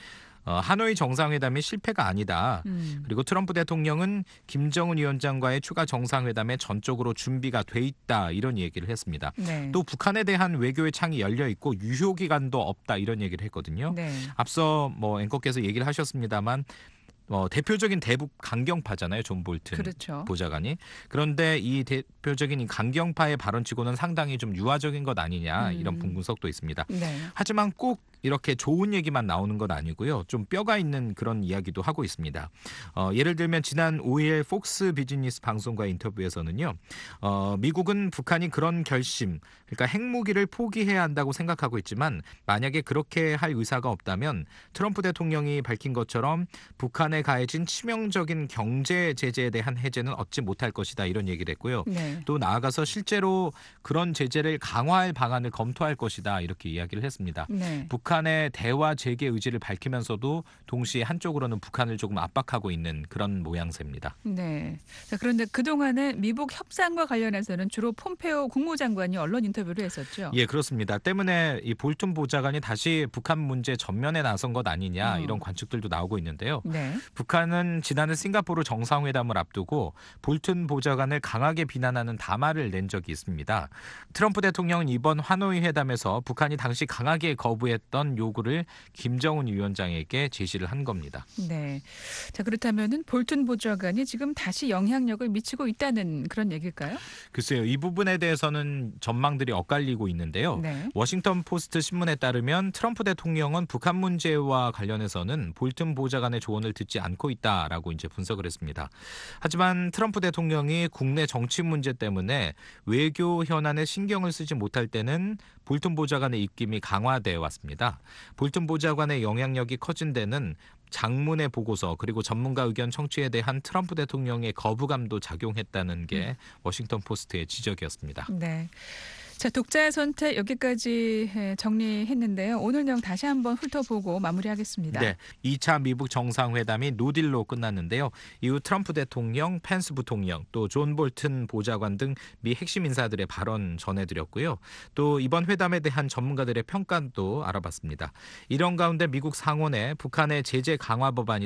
E: 어, 하노이 정상회담이 실패가 아니다.
C: 음.
E: 그리고 트럼프 대통령은 김정은 위원장과의 추가 정상회담에 전적으로 준비가 돼 있다 이런 얘기를 했습니다.
C: 네.
E: 또 북한에 대한 외교의 창이 열려 있고 유효 기간도 없다 이런 얘기를 했거든요.
C: 네.
E: 앞서 뭐 앵커께서 얘기를 하셨습니다만 어, 대표적인 대북 강경파잖아요, 존 볼튼
C: 그렇죠.
E: 보좌관이. 그런데 이 대표적인 이 강경파의 발언치고는 상당히 좀 유화적인 것 아니냐 이런
C: 음.
E: 분석도 있습니다.
C: 네.
E: 하지만 꼭 이렇게 좋은 얘기만 나오는 건 아니고요. 좀 뼈가 있는 그런 이야기도 하고 있습니다. 어, 예를 들면 지난 오 일 폭스 비즈니스 방송과의 인터뷰에서는요. 어, 미국은 북한이 그런 결심, 그러니까 핵무기를 포기해야 한다고 생각하고 있지만 만약에 그렇게 할 의사가 없다면 트럼프 대통령이 밝힌 것처럼 북한에 가해진 치명적인 경제 제재에 대한 해제는 얻지 못할 것이다 이런 얘기를 했고요.
C: 네.
E: 또 나아가서 실제로 그런 제재를 강화할 방안을 검토할 것이다 이렇게 이야기를 했습니다.
C: 네.
E: 북한의 대화 재개 의지를 밝히면서도 동시에 한쪽으로는 북한을 조금 압박하고 있는 그런 모양새입니다.
C: 네. 자, 그런데 그동안에 미북 협상과 관련해서는 주로 폼페오 국무장관이 언론 인터뷰를 했었죠.
E: 예, 그렇습니다. 때문에 이 볼튼 보좌관이 다시 북한 문제 전면에 나선 것 아니냐
C: 음.
E: 이런 관측들도 나오고 있는데요.
C: 네.
E: 북한은 지난해 싱가포르 정상회담을 앞두고 볼튼 보좌관을 강하게 비난하는 담화를 낸 적이 있습니다. 트럼프 대통령은 이번 하노이 회담에서 북한이 당시 강하게 거부했던 요구를 김정은 위원장에게 제시를 한 겁니다.
C: 네. 자, 그렇다면은 볼튼 보좌관이 지금 다시 영향력을 미치고 있다는 그런 얘기일까요?
E: 글쎄요. 이 부분에 대해서는 전망들이 엇갈리고 있는데요.
C: 네.
E: 워싱턴 포스트 신문에 따르면 트럼프 대통령은 북한 문제와 관련해서는 볼튼 보좌관의 조언을 듣지 않고 있다라고 이제 분석을 했습니다. 하지만 트럼프 대통령이 국내 정치 문제 때문에 외교 현안에 신경을 쓰지 못할 때는 볼튼 보좌관의 입김이 강화돼 왔습니다. 볼튼 보좌관의 영향력이 커진 데는 장문의 보고서 그리고 전문가 의견 청취에 대한 트럼프 대통령의 거부감도 작용했다는 게 워싱턴 포스트의 지적이었습니다.
C: 네. 자, 독자의 선택 여기까지 정리했는데요. 오늘 내용 다시 한번 훑어보고 마무리하겠습니다.
E: 네, 이 차 미북 정상회담이 노딜로 끝났는데요. 이후 트럼프 대통령, 펜스 부통령, 또 존 볼튼 보좌관 등 미 핵심 인사들의 발언 전해드렸고요. 또 이번 회담에 대한 전문가들의 평가도 알아봤습니다. 이런 가운데 미국 상원에 북한의 제재 강화 법안이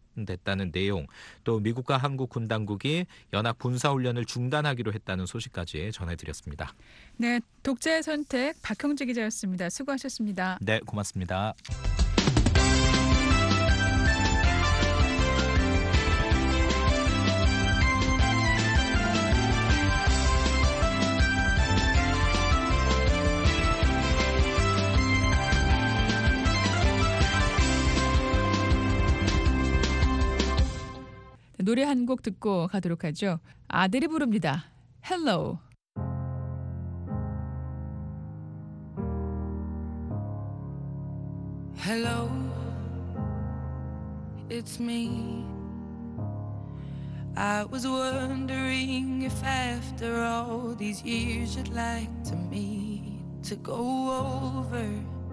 E: 상정됐다는 내용, 또 미국과 한국 군 당국이 연합 군사훈련을 중단하기로 했다는 소식까지 전해드렸습니다.
C: 네, 독자의 선택 박형지 기자였습니다. 수고하셨습니다.
E: 네, 고맙습니다.
C: 노래 한 곡 듣고 가도록 하죠. 아들이 부릅니다. Hello.
L: Hello, it's me. I was wondering if after all these years you'd like to meet to go over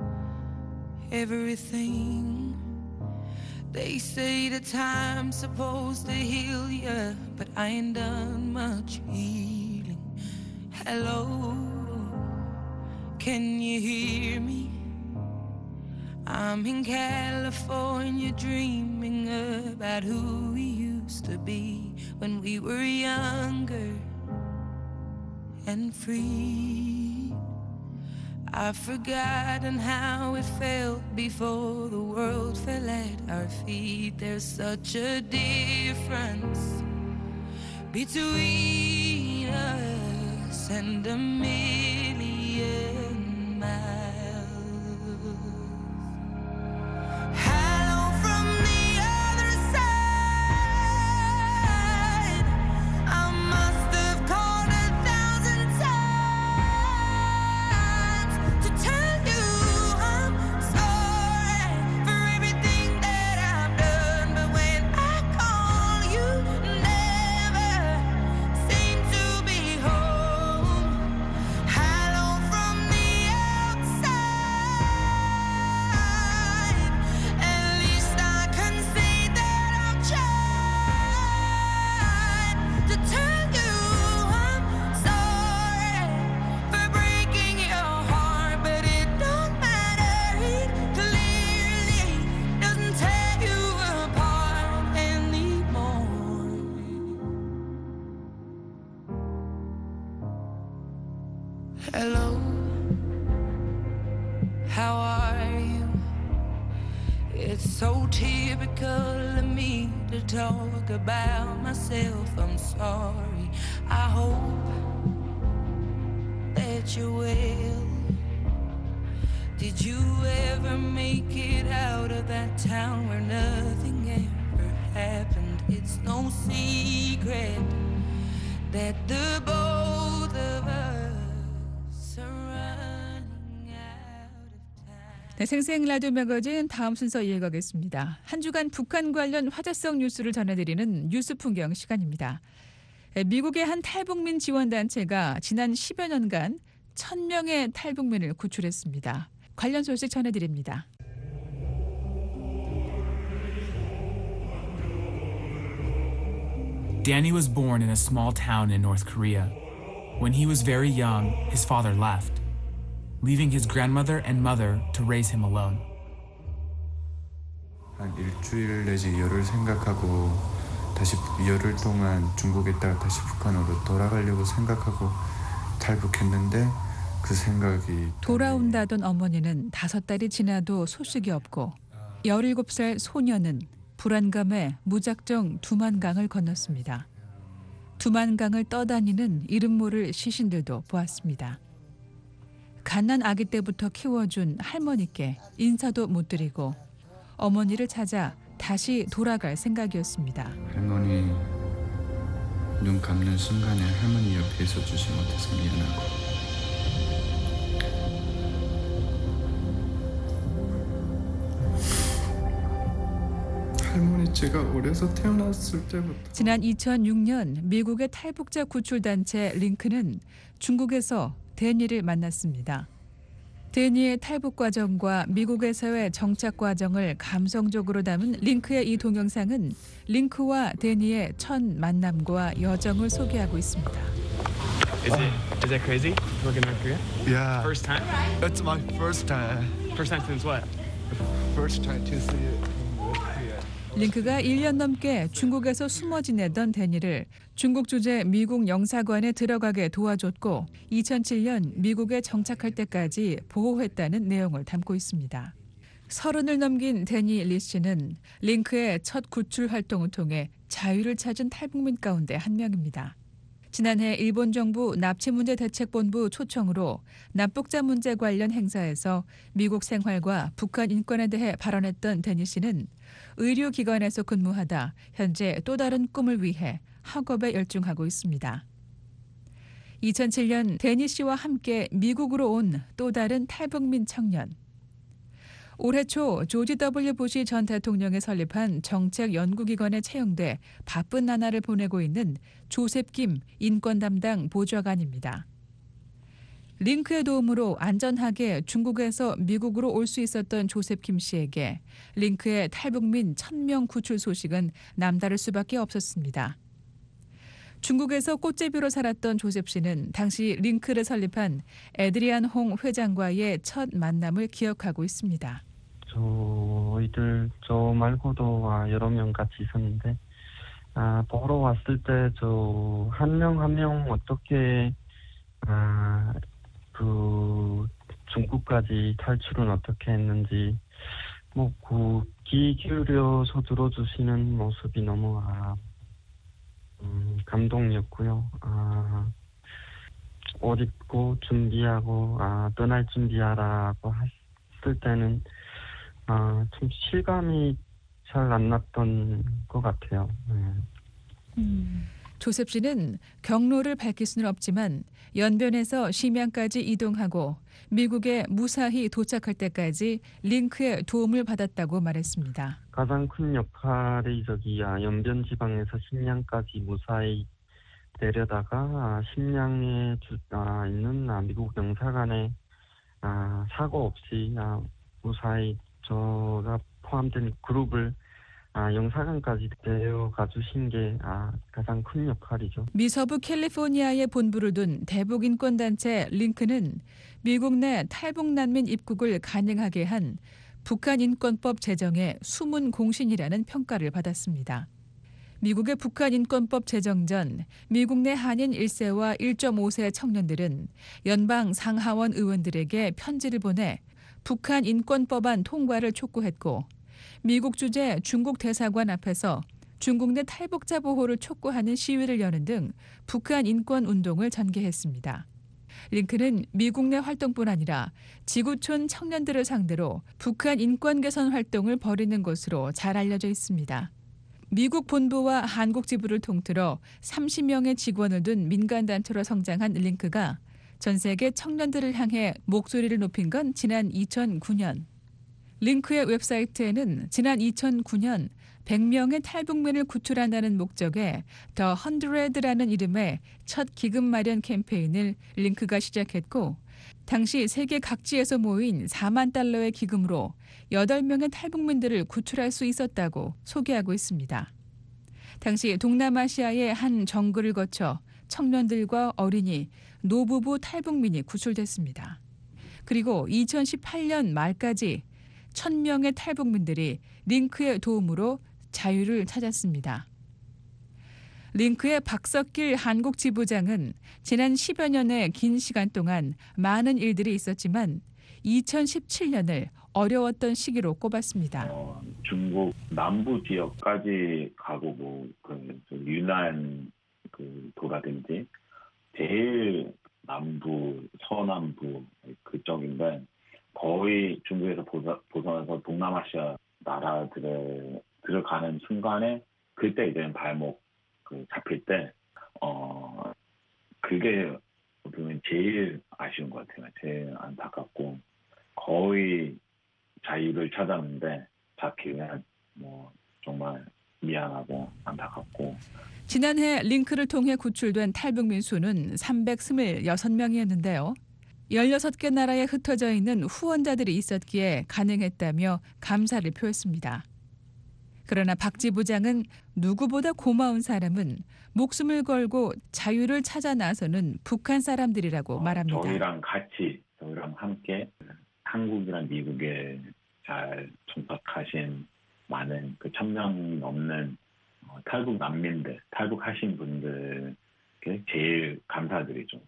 L: everything. They say the time's supposed to heal ya, but I ain't done much healing. Hello, can you hear me? I'm in California dreaming about who we used to be when we were younger and free. I've forgotten how it felt before the world fell at our feet. There's such a difference between us and a million miles. Hello, how are you? It's so typical of me to talk about myself. I'm sorry. I hope that you're well. Did you ever make it out of that town where nothing ever happened? It's no secret that the both of us are running out of time.
C: 네, 생생 라디오 매거진 다음 순서 이어가겠습니다. 한 주간 북한 관련 화제성 뉴스를 전해드리는 뉴스 풍경 시간입니다. 미국의 한 탈북민 지원단체가 지난 십여 년간 천 명의 탈북민을 구출했습니다. 관련 소식 전해드립니다.
M: Danny was born in a small town in North Korea. When he was very young, his father left, leaving his grandmother and mother to raise him alone.
N: 한 일주일 내지 열흘 생각하고 다시 열흘 동안 중국에 있다가 다시 북한으로 돌아가려고 생각하고 탈북했는데 그 생각이
C: 돌아온다던 어머니는 다섯 달이 지나도 소식이 없고 열일곱 살 소녀는 불안감에 무작정 두만강을 건넜습니다. 두만강을 떠다니는 이름 모를 시신들도 보았습니다. 갓난 아기 때부터 키워준 할머니께 인사도 못 드리고 어머니를 찾아 다시 돌아갈 생각이었습니다.
N: 할머니 눈 감는 순간에 할머니 옆에 있어주지 못해서 미안하고 할머니 제가 어려서 태어났을 때부터
C: 지난 이천육 년 미국의 탈북자 구출단체 링크는 중국에서 데니를 만났습니다. 데니의 탈북 과정과 미국에서의 정착 과정을 감성적으로 담은 링크의 이 동영상은 링크와 데니의 첫 만남과 여정을 소개하고 있습니다.
O: Is it is that crazy? Working in North Korea?
P: Yeah.
O: First time?
P: It's my first time.
O: First time since what?
P: First time to see it.
C: 링크가 일 년 넘게 중국에서 숨어 지내던 데니를 중국 주재 미국 영사관에 들어가게 도와줬고 이천칠 년 미국에 정착할 때까지 보호했다는 내용을 담고 있습니다. 서른을 넘긴 데니 리 씨는 링크의 첫 구출 활동을 통해 자유를 찾은 탈북민 가운데 한 명입니다. 지난해 일본 정부 납치문제대책본부 초청으로 납북자 문제 관련 행사에서 미국 생활과 북한 인권에 대해 발언했던 데니 씨는 의료기관에서 근무하다 현재 또 다른 꿈을 위해 학업에 열중하고 있습니다. 이천칠 년 데니 씨와 함께 미국으로 온 또 다른 탈북민 청년. 올해 초 조지 더블유 부시 전 대통령이 설립한 정책연구기관에 채용돼 바쁜 나날을 보내고 있는 조셉 김 인권 담당 보좌관입니다. 링크의 도움으로 안전하게 중국에서 미국으로 올 수 있었던 조셉 김 씨에게 링크의 탈북민 천 명 구출 소식은 남다를 수밖에 없었습니다. 중국에서 꽃제비로 살았던 조셉 씨는 당시 링크를 설립한 에드리안 홍 회장과의 첫 만남을 기억하고 있습니다.
Q: 저희들 저 말고도 아, 여러 명 같이 있었는데 아, 보러 왔을 때 저 한 명 한 명 어떻게 아, 그 중국까지 탈출은 어떻게 했는지 뭐 그 귀 기울여서 들어주시는 모습이 너무 아, 음, 감동이었고요. 아, 옷 입고 준비하고 아, 떠날 준비하라고 했을 때는 아, 좀 실감이 잘 안 났던 것 같아요. 네.
C: 음, 조셉 씨는 경로를 밝힐 수는 없지만 연변에서 심양까지 이동하고 미국에 무사히 도착할 때까지 링크의 도움을 받았다고 말했습니다.
Q: 가장 큰 역할이 저기 아, 연변 지방에서 심양까지 무사히 내려다가 아, 심양에 주, 아, 있는 아, 미국 영사관에 아, 사고 없이 아, 무사히 저가 포함된 그룹을 아, 영사관까지 데려가 주신 게 아, 가장 큰 역할이죠.
C: 미서부 캘리포니아에 본부를 둔 대북 인권단체 링크는 미국 내 탈북 난민 입국을 가능하게 한 북한 인권법 제정의 수문 공신이라는 평가를 받았습니다. 미국의 북한 인권법 제정 전 미국 내 한인 일 세와 일 점 오 세 청년들은 연방 상하원 의원들에게 편지를 보내 북한 인권법안 통과를 촉구했고 미국 주재 중국 대사관 앞에서 중국 내 탈북자 보호를 촉구하는 시위를 여는 등 북한 인권 운동을 전개했습니다. 링크는 미국 내 활동뿐 아니라 지구촌 청년들을 상대로 북한 인권 개선 활동을 벌이는 것으로 잘 알려져 있습니다. 미국 본부와 한국 지부를 통틀어 삼십 명의 직원을 둔 민간단체로 성장한 링크가 전 세계 청년들을 향해 목소리를 높인 건 지난 이천구 년. 링크의 웹사이트에는 지난 이천구 년 백 명의 탈북민을 구출한다는 목적의 더 헌드레드라는 이름의 첫 기금 마련 캠페인을 링크가 시작했고 당시 세계 각지에서 모인 사만 달러의 기금으로 여덟 명의 탈북민들을 구출할 수 있었다고 소개하고 있습니다. 당시 동남아시아의 한 정글을 거쳐 청년들과 어린이, 노부부 탈북민이 구출됐습니다. 그리고 이천십팔 년 말까지 천 명의 탈북민들이 링크의 도움으로 자유를 찾았습니다. 링크의 박석길 한국 지부장은 지난 십여 년의 긴 시간 동안 많은 일들이 있었지만 이천십칠 년을 어려웠던 시기로 꼽았습니다.
R: 어, 중국 남부 지역까지 가고 뭐그 유난 그 도라든지 제일 남부, 서남부 그쪽인데 거의 중국에서 벗어나서 동남아시아 나라들에 들어가는 순간에 그때 이제 발목 그 잡힐 때 어 그게 보면 제일 아쉬운 것 같아요. 제일 안타깝고 거의 자유를 찾았는데 잡히면 뭐 정말 미안하고 안타깝고.
C: 지난해 링크를 통해 구출된 탈북민 수는 삼백이십육 명이었는데요. 열여섯 개 나라에 흩어져 있는 후원자들이 있었기에 가능했다며 감사를 표했습니다. 그러나 박 지부장은 누구보다 고마운 사람은 목숨을 걸고 자유를 찾아 나서는 북한 사람들이라고 말합니다.
R: 저희랑 같이, 저희랑 함께 한국이랑 미국에 잘 정착하신 많은 그 천 명 넘는 탈북 난민들, 탈북하신 분들께 제일 감사드리죠.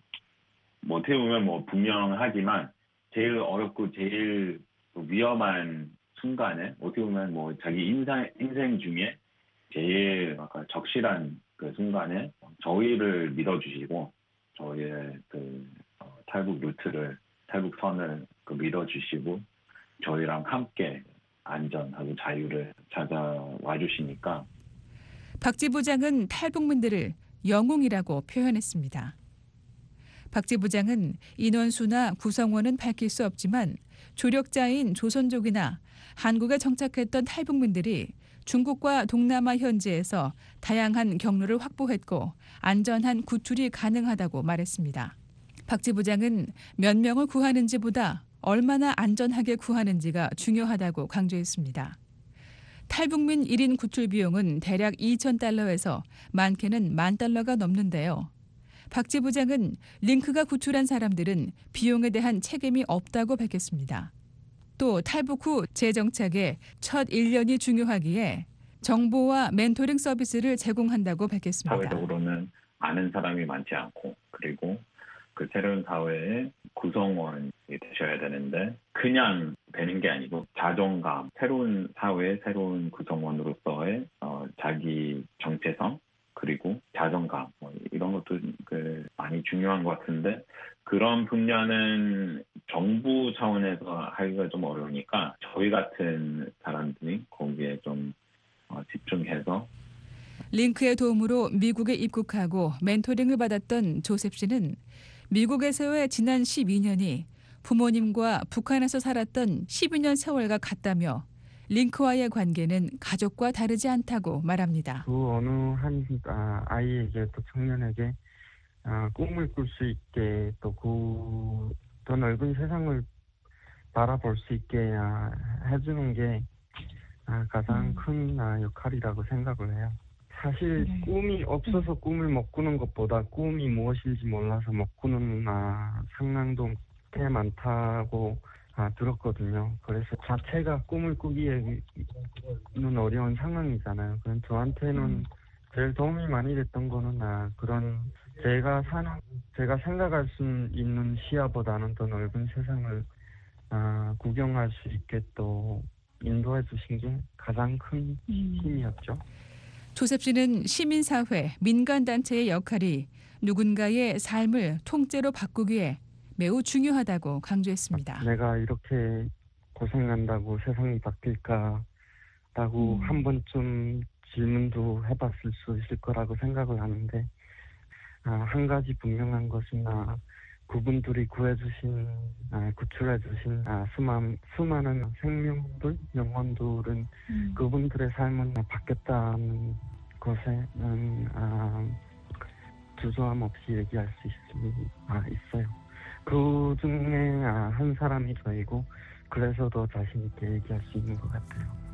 R: 뭐 어떻게 보면 뭐 분명하지만 제일 어렵고 제일 위험한 순간에 어떻게 보면 뭐 자기 인생 인생 중에 제일 아까 적실한 그 순간에 저희를 믿어주시고 저희의 그 어, 탈북 루트를 탈북 선을 그 믿어주시고 저희랑 함께 안전하고 자유를 찾아와 주시니까.
C: 박 지부장은 탈북민들을 영웅이라고 표현했습니다. 박 지부장은 인원수나 구성원은 밝힐 수 없지만 조력자인 조선족이나 한국에 정착했던 탈북민들이 중국과 동남아 현지에서 다양한 경로를 확보했고 안전한 구출이 가능하다고 말했습니다. 박 지부장은 몇 명을 구하는지보다 얼마나 안전하게 구하는지가 중요하다고 강조했습니다. 탈북민 일 인 구출 비용은 대략 이천 달러에서 많게는 만 달러가 넘는데요. 박 지부장은 링크가 구출한 사람들은 비용에 대한 책임이 없다고 밝혔습니다. 또 탈북 후 재정착의 첫 일 년이 중요하기에 정보와 멘토링 서비스를 제공한다고 밝혔습니다.
R: 사회적으로는 아는 사람이 많지 않고 그리고 그 새로운 사회의 구성원이 되셔야 되는데 그냥 되는 게 아니고 자존감, 새로운 사회의 새로운 구성원으로서의 어, 자기 정체성 그리고 자존감 뭐 이런 것도 그 많이 중요한 것 같은데 그런 분야는 정부 차원에서 하기가 좀 어려우니까 저희 같은 사람들이 거기에 좀 어, 집중해서.
C: 링크의 도움으로 미국에 입국하고 멘토링을 받았던 조셉 씨는 미국에서의 지난 십이 년이 부모님과 북한에서 살았던 십이 년 세월과 같다며 링크와의 관계는 가족과 다르지 않다고 말합니다.
Q: 그 어느 한 아, 아이에게 또 청년에게 아, 꿈을 꿀 수 있게 또 그 더 넓은 세상을 바라볼 수 있게 아, 해주는 게 아, 가장 음. 큰 아, 역할이라고 생각을 해요. 사실 네. 꿈이 없어서 음. 꿈을 못 꾸는 것보다 꿈이 무엇인지 몰라서 못 꾸는 아, 상황도 꽤 많다고 아, 들었거든요. 그래서 자체가 꿈을 꾸기에는 어려운 상황이잖아요. 그럼 저한테는 음. 제일 도움이 많이 됐던 거는 아, 그런 제가 사는 제가 생각할 수 있는 시야보다는 더 넓은 세상을 아, 구경할 수 있게 또 인도해 주신 게 가장 큰 힘이었죠.
C: 조셉 씨는 시민사회, 민간단체의 역할이 누군가의 삶을 통째로 바꾸기에 매우 중요하다고 강조했습니다.
Q: 내가 이렇게 고생한다고 세상이 바뀔까라고 음. 한 번쯤 질문도 해봤을 수 있을 거라고 생각을 하는데 아, 한 가지 분명한 것은 아, 그분들이 구해주신, 아, 구출해주신 아, 수많은, 수많은 생명들, 영혼들은 음. 그분들의 삶은 바뀌었다는 것에는 아, 주저함 없이 얘기할 수 있, 아, 있어요. 그 중에 아, 한 사람이 저이고 그래서 더 자신 있게 얘기할 수 있는 것 같아요.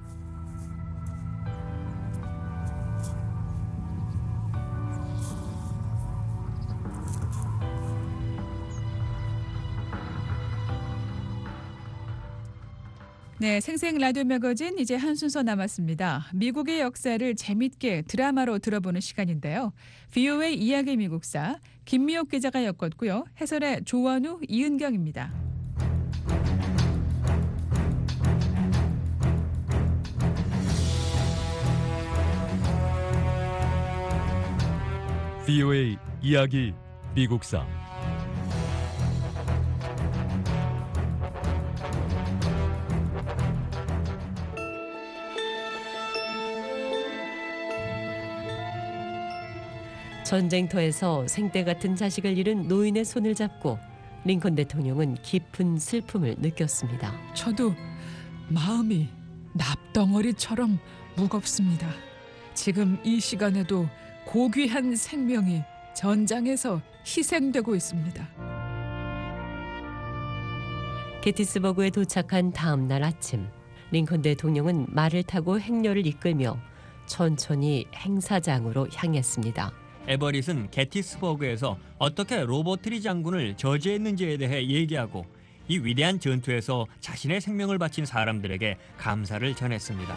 C: 네, 생생 라디오 매거진 이제 한 순서 남았습니다. 미국의 역사를 재밌게 드라마로 들어보는 시간인데요. 브이오에이 이야기 미국사 김미옥 기자가 엮었고요. 해설의 조원우, 이은경입니다.
S: 브이오에이 이야기 미국사
K: 전쟁터에서 생떼 같은 자식을 잃은 노인의 손을 잡고 링컨 대통령은 깊은 슬픔을 느꼈습니다.
C: 저도 마음이 납덩어리처럼 무겁습니다. 지금 이 시간에도 고귀한 생명이 전장에서 희생되고 있습니다.
K: 게티스버그에 도착한 다음 날 아침, 링컨 대통령은 말을 타고 행렬을 이끌며 천천히 행사장으로 향했습니다.
T: 에버릿은 게티스버그에서 어떻게 로버트리 장군을 저지했는지에 대해 얘기하고 이 위대한 전투에서 자신의 생명을 바친 사람들에게 감사를 전했습니다.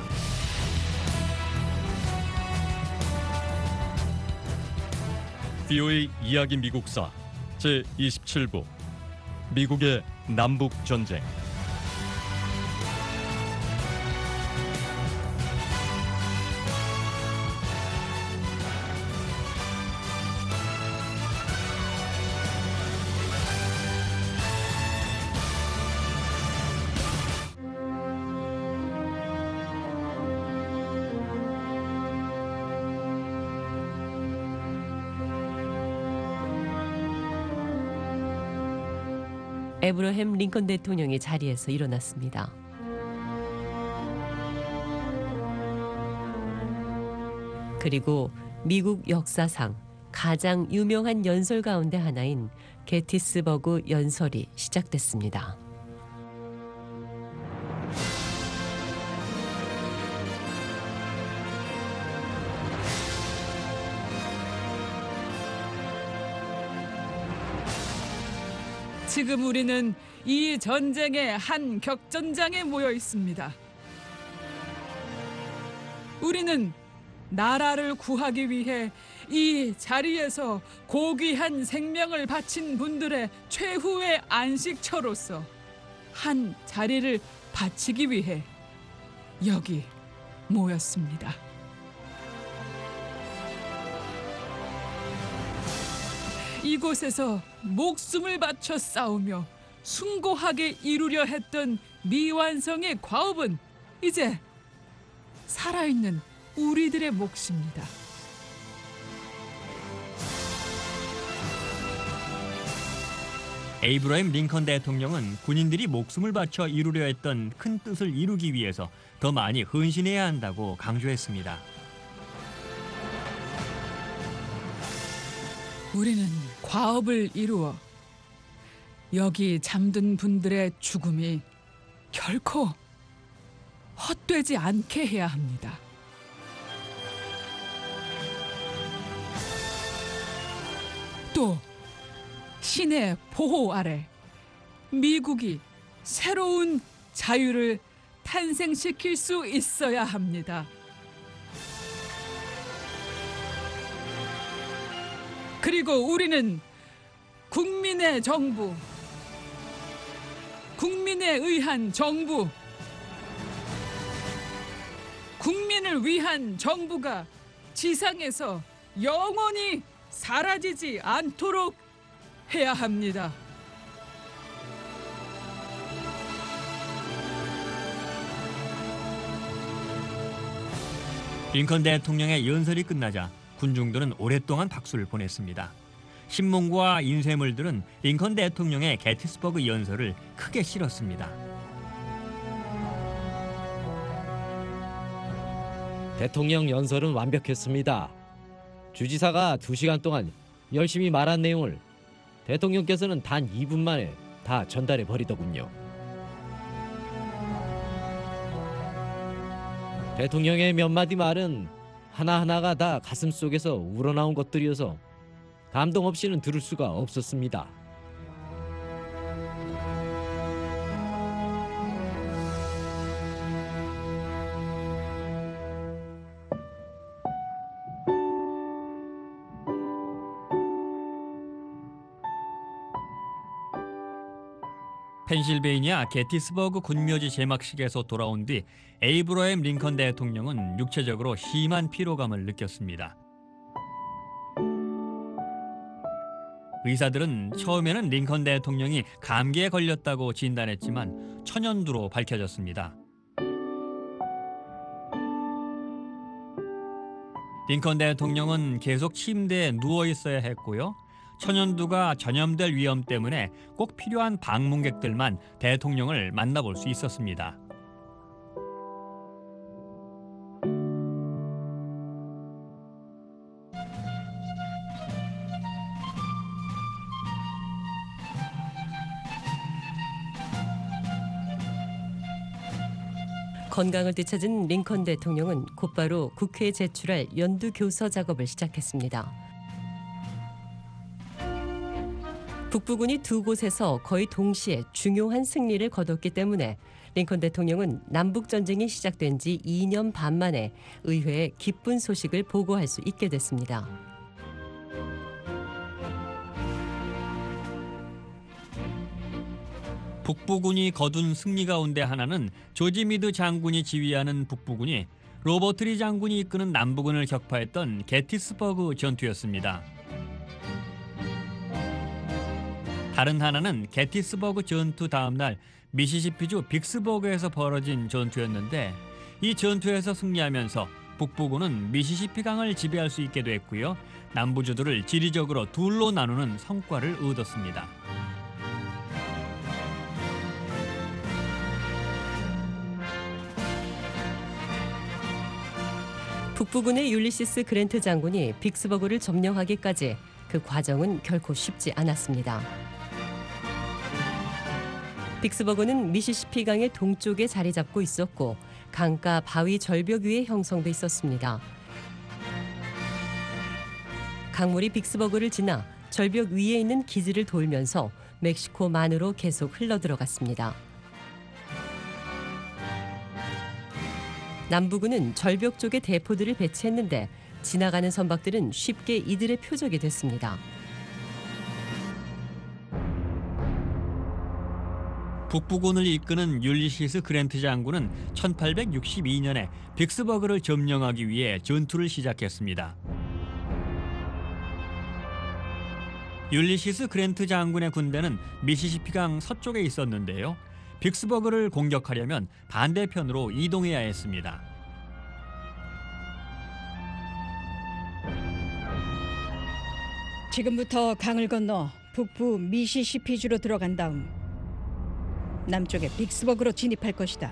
S: 브이오에이 이야기 미국사 제이십칠 부 미국의 남북전쟁.
K: 에브러햄 링컨 대통령이 자리에서 일어났습니다. 그리고 미국 역사상 가장 유명한 연설 가운데 하나인 게티스버그 연설이 시작됐습니다.
C: 지금 우리는 이 전쟁의 한 격전장에 모여 있습니다. 우리는 나라를 구하기 위해 이 자리에서 고귀한 생명을 바친 분들의 최후의 안식처로서 한 자리를 바치기 위해 여기 모였습니다. 이곳에서 목숨을 바쳐 싸우며 숭고하게 이루려 했던 미완성의 과업은 이제 살아있는 우리들의 몫입니다.
T: 에이브러햄 링컨 대통령은 군인들이 목숨을 바쳐 이루려 했던 큰 뜻을 이루기 위해서 더 많이 헌신해야 한다고 강조했습니다.
C: 우리는 과업을 이루어 여기 잠든 분들의 죽음이 결코 헛되지 않게 해야 합니다. 또 신의 보호 아래 미국이 새로운 자유를 탄생시킬 수 있어야 합니다. 그리고 우리는 국민의 정부, 국민에 의한 정부, 국민을 위한 정부가 지상에서 영원히 사라지지 않도록 해야 합니다.
T: 링컨 대통령의 연설이 끝나자 군중들은 오랫동안 박수를 보냈습니다. 신문과 인쇄물들은 링컨 대통령의 게티스버그 연설을 크게 실었습니다.
U: 대통령 연설은 완벽했습니다. 주지사가 두 시간 동안 열심히 말한 내용을 대통령께서는 단 이 분 만에 다 전달해 버리더군요. 대통령의 몇 마디 말은 하나하나가 다 가슴 속에서 우러나온 것들이어서 감동 없이는 들을 수가 없었습니다.
T: 펜실베이니아 게티스버그 군묘지 제막식에서 돌아온 뒤 에이브러햄 링컨 대통령은 육체적으로 심한 피로감을 느꼈습니다. 의사들은 처음에는 링컨 대통령이 감기에 걸렸다고 진단했지만 천연두로 밝혀졌습니다. 링컨 대통령은 계속 침대에 누워 있어야 했고요. 천연두가 전염될 위험 때문에 꼭 필요한 방문객들만 대통령을 만나볼 수 있었습니다.
K: 건강을 되찾은 링컨 대통령은 곧바로 국회에 제출할 연두교서 작업을 시작했습니다. 북부군이 두 곳에서 거의 동시에 중요한 승리를 거뒀기 때문에 링컨 대통령은 남북전쟁이 시작된 지 이 년 반 만에 의회에 기쁜 소식을 보고할 수 있게 됐습니다.
T: 북부군이 거둔 승리 가운데 하나는 조지 미드 장군이 지휘하는 북부군이 로버트 리 장군이 이끄는 남부군을 격파했던 게티스버그 전투였습니다. 다른 하나는 게티스버그 전투 다음 날 미시시피주 빅스버그에서 벌어진 전투였는데 이 전투에서 승리하면서 북부군은 미시시피 강을 지배할 수 있게 됐고요. 남부주들을 지리적으로 둘로 나누는 성과를 얻었습니다.
K: 북부군의 율리시스 그랜트 장군이 빅스버그를 점령하기까지 그 과정은 결코 쉽지 않았습니다. 빅스버그는 미시시피 강의 동쪽에 자리 잡고 있었고 강가 바위 절벽 위에 형성돼 있었습니다. 강물이 빅스버그를 지나 절벽 위에 있는 기지를 돌면서 멕시코만으로 계속 흘러들어갔습니다. 남부군은 절벽 쪽에 대포들을 배치했는데 지나가는 선박들은 쉽게 이들의 표적이 됐습니다.
T: 북부군을 이끄는 율리시스 그랜트 장군은 천팔백육십이 년에 빅스버그를 점령하기 위해 전투를 시작했습니다. 율리시스 그랜트 장군의 군대는 미시시피강 서쪽에 있었는데요. 빅스버그를 공격하려면 반대편으로 이동해야 했습니다.
V: 지금부터 강을 건너 북부 미시시피주로 들어간 다음 남쪽의 빅스버그로 진입할 것이다.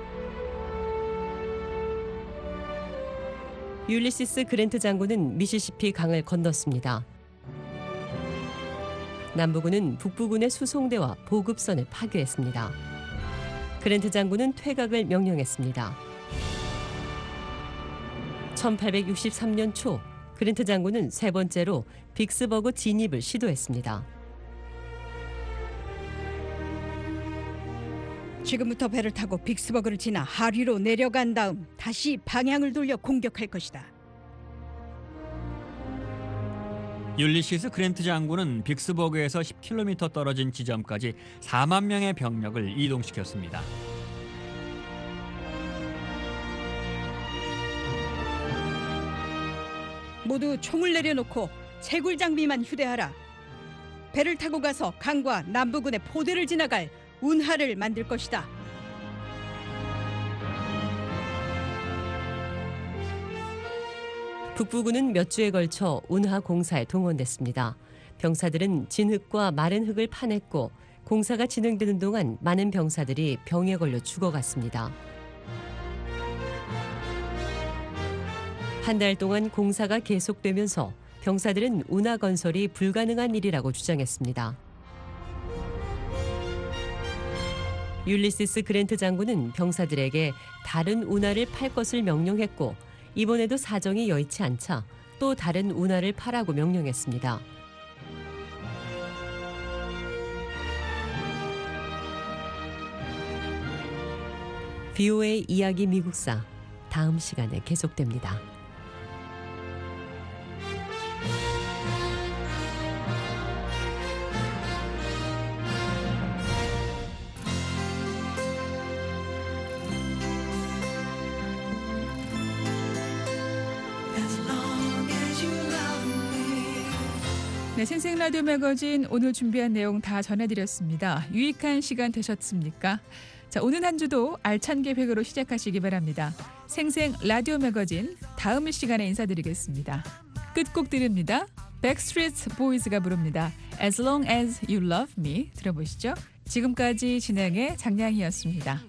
K: 율리시스 그랜트 장군은 미시시피 강을 건넜습니다. 남부군은 북부군의 수송대와 보급선을 파괴했습니다. 그랜트 장군은 퇴각을 명령했습니다. 천팔백육십삼 년 초 그랜트 장군은 세 번째로 빅스버그 진입을 시도했습니다.
V: 지금부터 배를 타고 빅스버그를 지나 하류로 내려간 다음 다시 방향을 돌려 공격할 것이다.
T: 율리시스 그랜트 장군은 빅스버그에서 십 킬로미터 떨어진 지점까지 사만 명의 병력을 이동시켰습니다.
V: 모두 총을 내려놓고 채굴 장비만 휴대하라. 배를 타고 가서 강과 남부군의 포대를 지나갈 운하를 만들 것이다.
K: 북부군은 몇 주에 걸쳐 운하 공사에 동원됐습니다. 병사들은 진흙과 마른 흙을 파냈고 공사가 진행되는 동안 많은 병사들이 병에 걸려 죽어갔습니다. 한 달 동안 공사가 계속되면서 병사들은 운하 건설이 불가능한 일이라고 주장했습니다. 율리시스 그랜트 장군은 병사들에게 다른 운하를 팔 것을 명령했고 이번에도 사정이 여의치 않자 또 다른 운하를 파라고 명령했습니다. 비오에이 이야기 미국사 다음 시간에 계속됩니다.
C: 네, 생생 라디오 매거진 오늘 준비한 내용 다 전해드렸습니다. 유익한 시간 되셨습니까? 자, 오늘 한 주도 알찬 계획으로 시작하시기 바랍니다. 생생 라디오 매거진 다음 시간에 인사드리겠습니다. 끝곡 드립니다. Backstreet Boys가 부릅니다. As long as you love me 들어보시죠. 지금까지 진행의 장량이었습니다.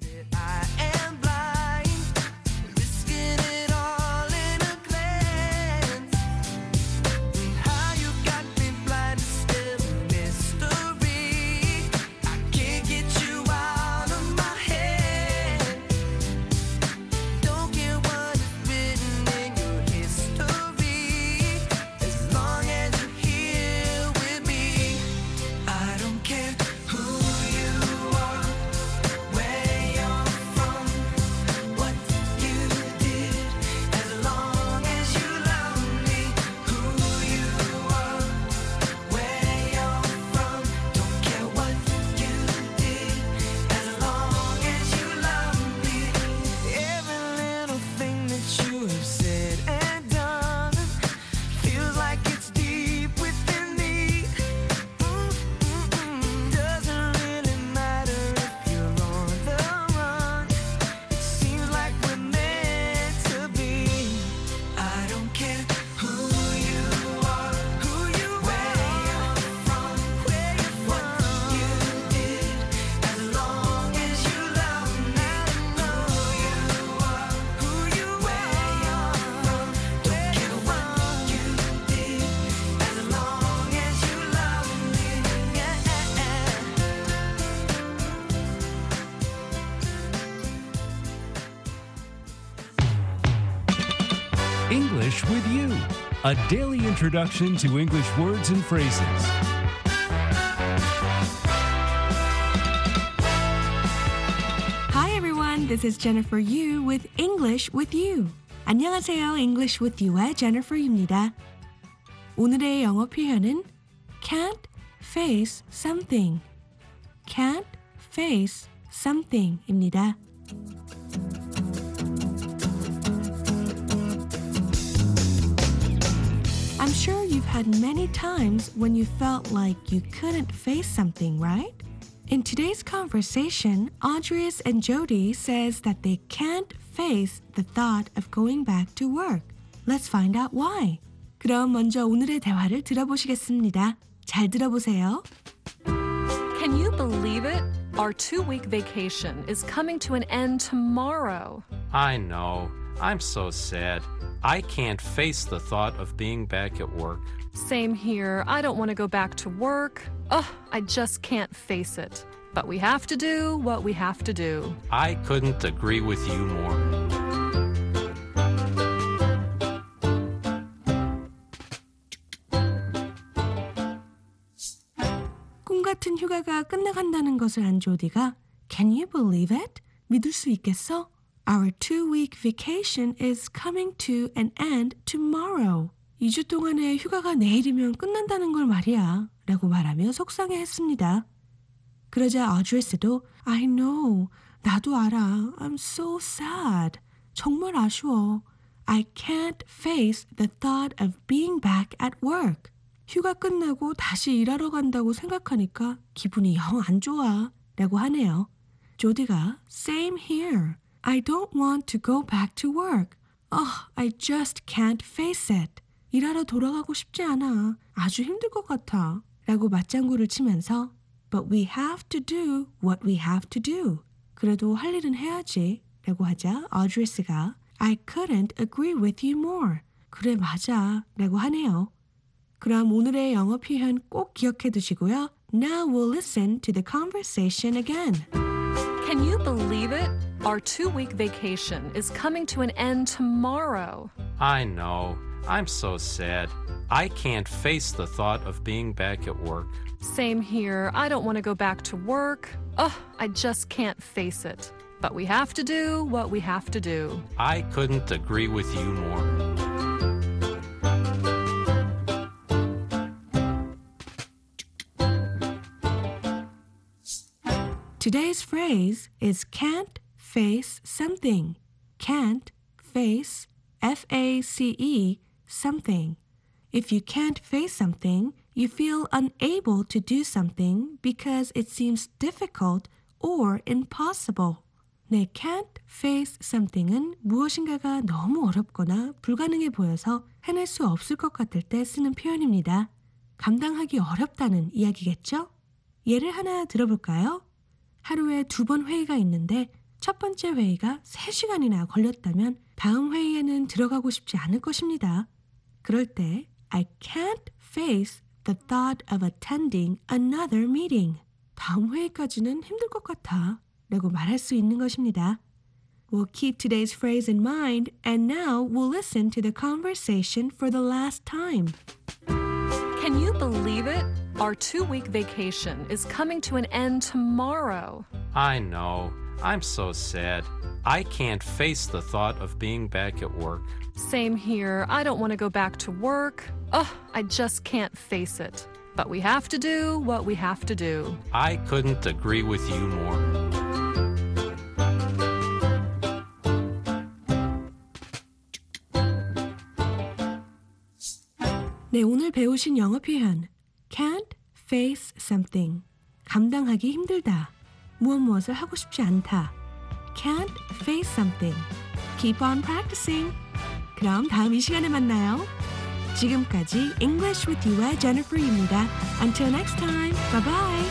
A: English with You, a daily introduction to English words and phrases.
D: Hi everyone, this is Jennifer Yu with English with You. 안녕하세요, English with You의 Jennifer입니다. 오늘의 영어 표현은 can't face something, can't face something입니다. I'm sure you've had many times when you felt like you couldn't face something, right? In today's conversation, Audrius and Jody says that they can't face the thought of going back to work. Let's find out why. 그럼 먼저 오늘의 대화를 들어보시겠습니다. 잘 들어보세요.
W: Can you believe it? Our two-week vacation is coming to an end tomorrow.
X: I know. I'm so sad. I can't face the thought of being back at work.
W: Same here. I don't want to go back to work. Ugh, I just can't face it. But we have to do what we have to do.
X: I couldn't agree with you more.
D: 꿈 같은 휴가가 끝나간다는 것을 안 조디가 Can you believe it? 믿을 수 있겠어? Our two-week vacation is coming to an end tomorrow. 이 주 동안의 휴가가 내일이면 끝난다는 걸 말이야 라고 말하며 속상해했습니다. 그러자 어드레스도 I know, 나도 알아. I'm so sad. 정말 아쉬워. I can't face the thought of being back at work. 휴가 끝나고 다시 일하러 간다고 생각하니까 기분이 영 안 좋아 라고 하네요. 조디가 Same here. I don't want to go back to work. Oh, I just can't face it. 일하러 돌아가고 싶지 않아. 아주 힘들 것 같아. 라고 맞장구를 치면서 But we have to do what we have to do. 그래도 할 일은 해야지. 라고 하자 어드레스가 I couldn't agree with you more. 그래 맞아. 라고 하네요. 그럼 오늘의 영어 표현 꼭 기억해 두시고요. Now we'll listen to the conversation again.
W: Can you believe it? Our two-week vacation is coming to an end tomorrow.
X: I know. I'm so sad. I can't face the thought of being back at work.
W: Same here. I don't want to go back to work. Ugh, I just can't face it. But we have to do what we have to do.
X: I couldn't agree with you more.
D: Today's phrase is can't face something. Can't face, F A C E, something. If you can't face something, you feel unable to do something because it seems difficult or impossible. 네, can't face something은 무엇인가가 너무 어렵거나 불가능해 보여서 해낼 수 없을 것 같을 때 쓰는 표현입니다. 감당하기 어렵다는 이야기겠죠? 예를 하나 들어볼까요? 하루에 두 번 회의가 있는데 첫 번째 회의가 세 시간이나 걸렸다면 다음 회의에는 들어가고 싶지 않을 것입니다. 그럴 때 I can't face the thought of attending another meeting. 다음 회의까지는 힘들 것 같아 라고 말할 수 있는 것입니다. We'll keep today's phrase in mind and now we'll listen to the conversation for the last time.
W: Can you believe it? Our two-week vacation is coming to an end tomorrow.
X: I know. I'm so sad. I can't face the thought of being back at work.
W: Same here. I don't want to go back to work. Ugh, I just can't face it. But we have to do what we have to do.
X: I couldn't agree with you more.
D: 네, 오늘 배우신 영어 표현 can't face something. 감당하기 힘들다. 무엇 무엇을 하고 싶지 않다. Can't face something. Keep on practicing. 그럼 다음 이 시간에 만나요. 지금까지 English with You의 Jennifer입니다. Until next time. Bye bye.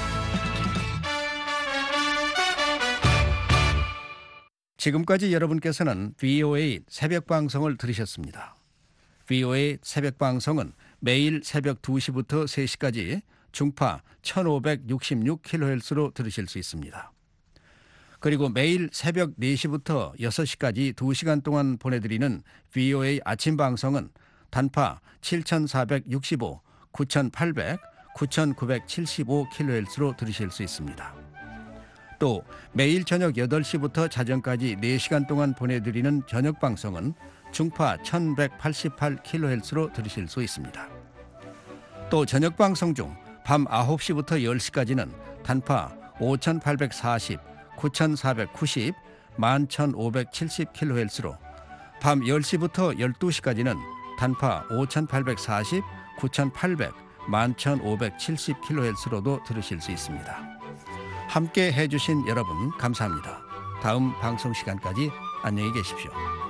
B: 지금까지 여러분께서는 브이오에이 새벽 방송을 들으셨습니다. 브이오에이 새벽 방송은 매일 새벽 두 시부터 세 시까지 중파 천오백육십육 킬로헤르츠로 들으실 수 있습니다. 그리고 매일 새벽 네 시부터 여섯 시까지 두 시간 동안 보내드리는 브이오에이 아침 방송은 단파 칠천사백육십오, 구천팔백, 구천구백칠십오 킬로헤르츠로 들으실 수 있습니다. 또 매일 저녁 여덟 시부터 자정까지 네 시간 동안 보내드리는 저녁 방송은 중파 천백팔십팔 킬로헤르츠로 들으실 수 있습니다. 또 저녁 방송 중 밤 아홉 시부터 열 시까지는 단파 오천팔백사십, 구천사백구십, 만 천오백칠십 킬로헤르츠로 밤 열 시부터 열두 시까지는 단파 오천팔백사십, 구천팔백, 만 천오백칠십 킬로헤르츠로도 들으실 수 있습니다. 함께 해주신 여러분 감사합니다. 다음 방송 시간까지 안녕히 계십시오.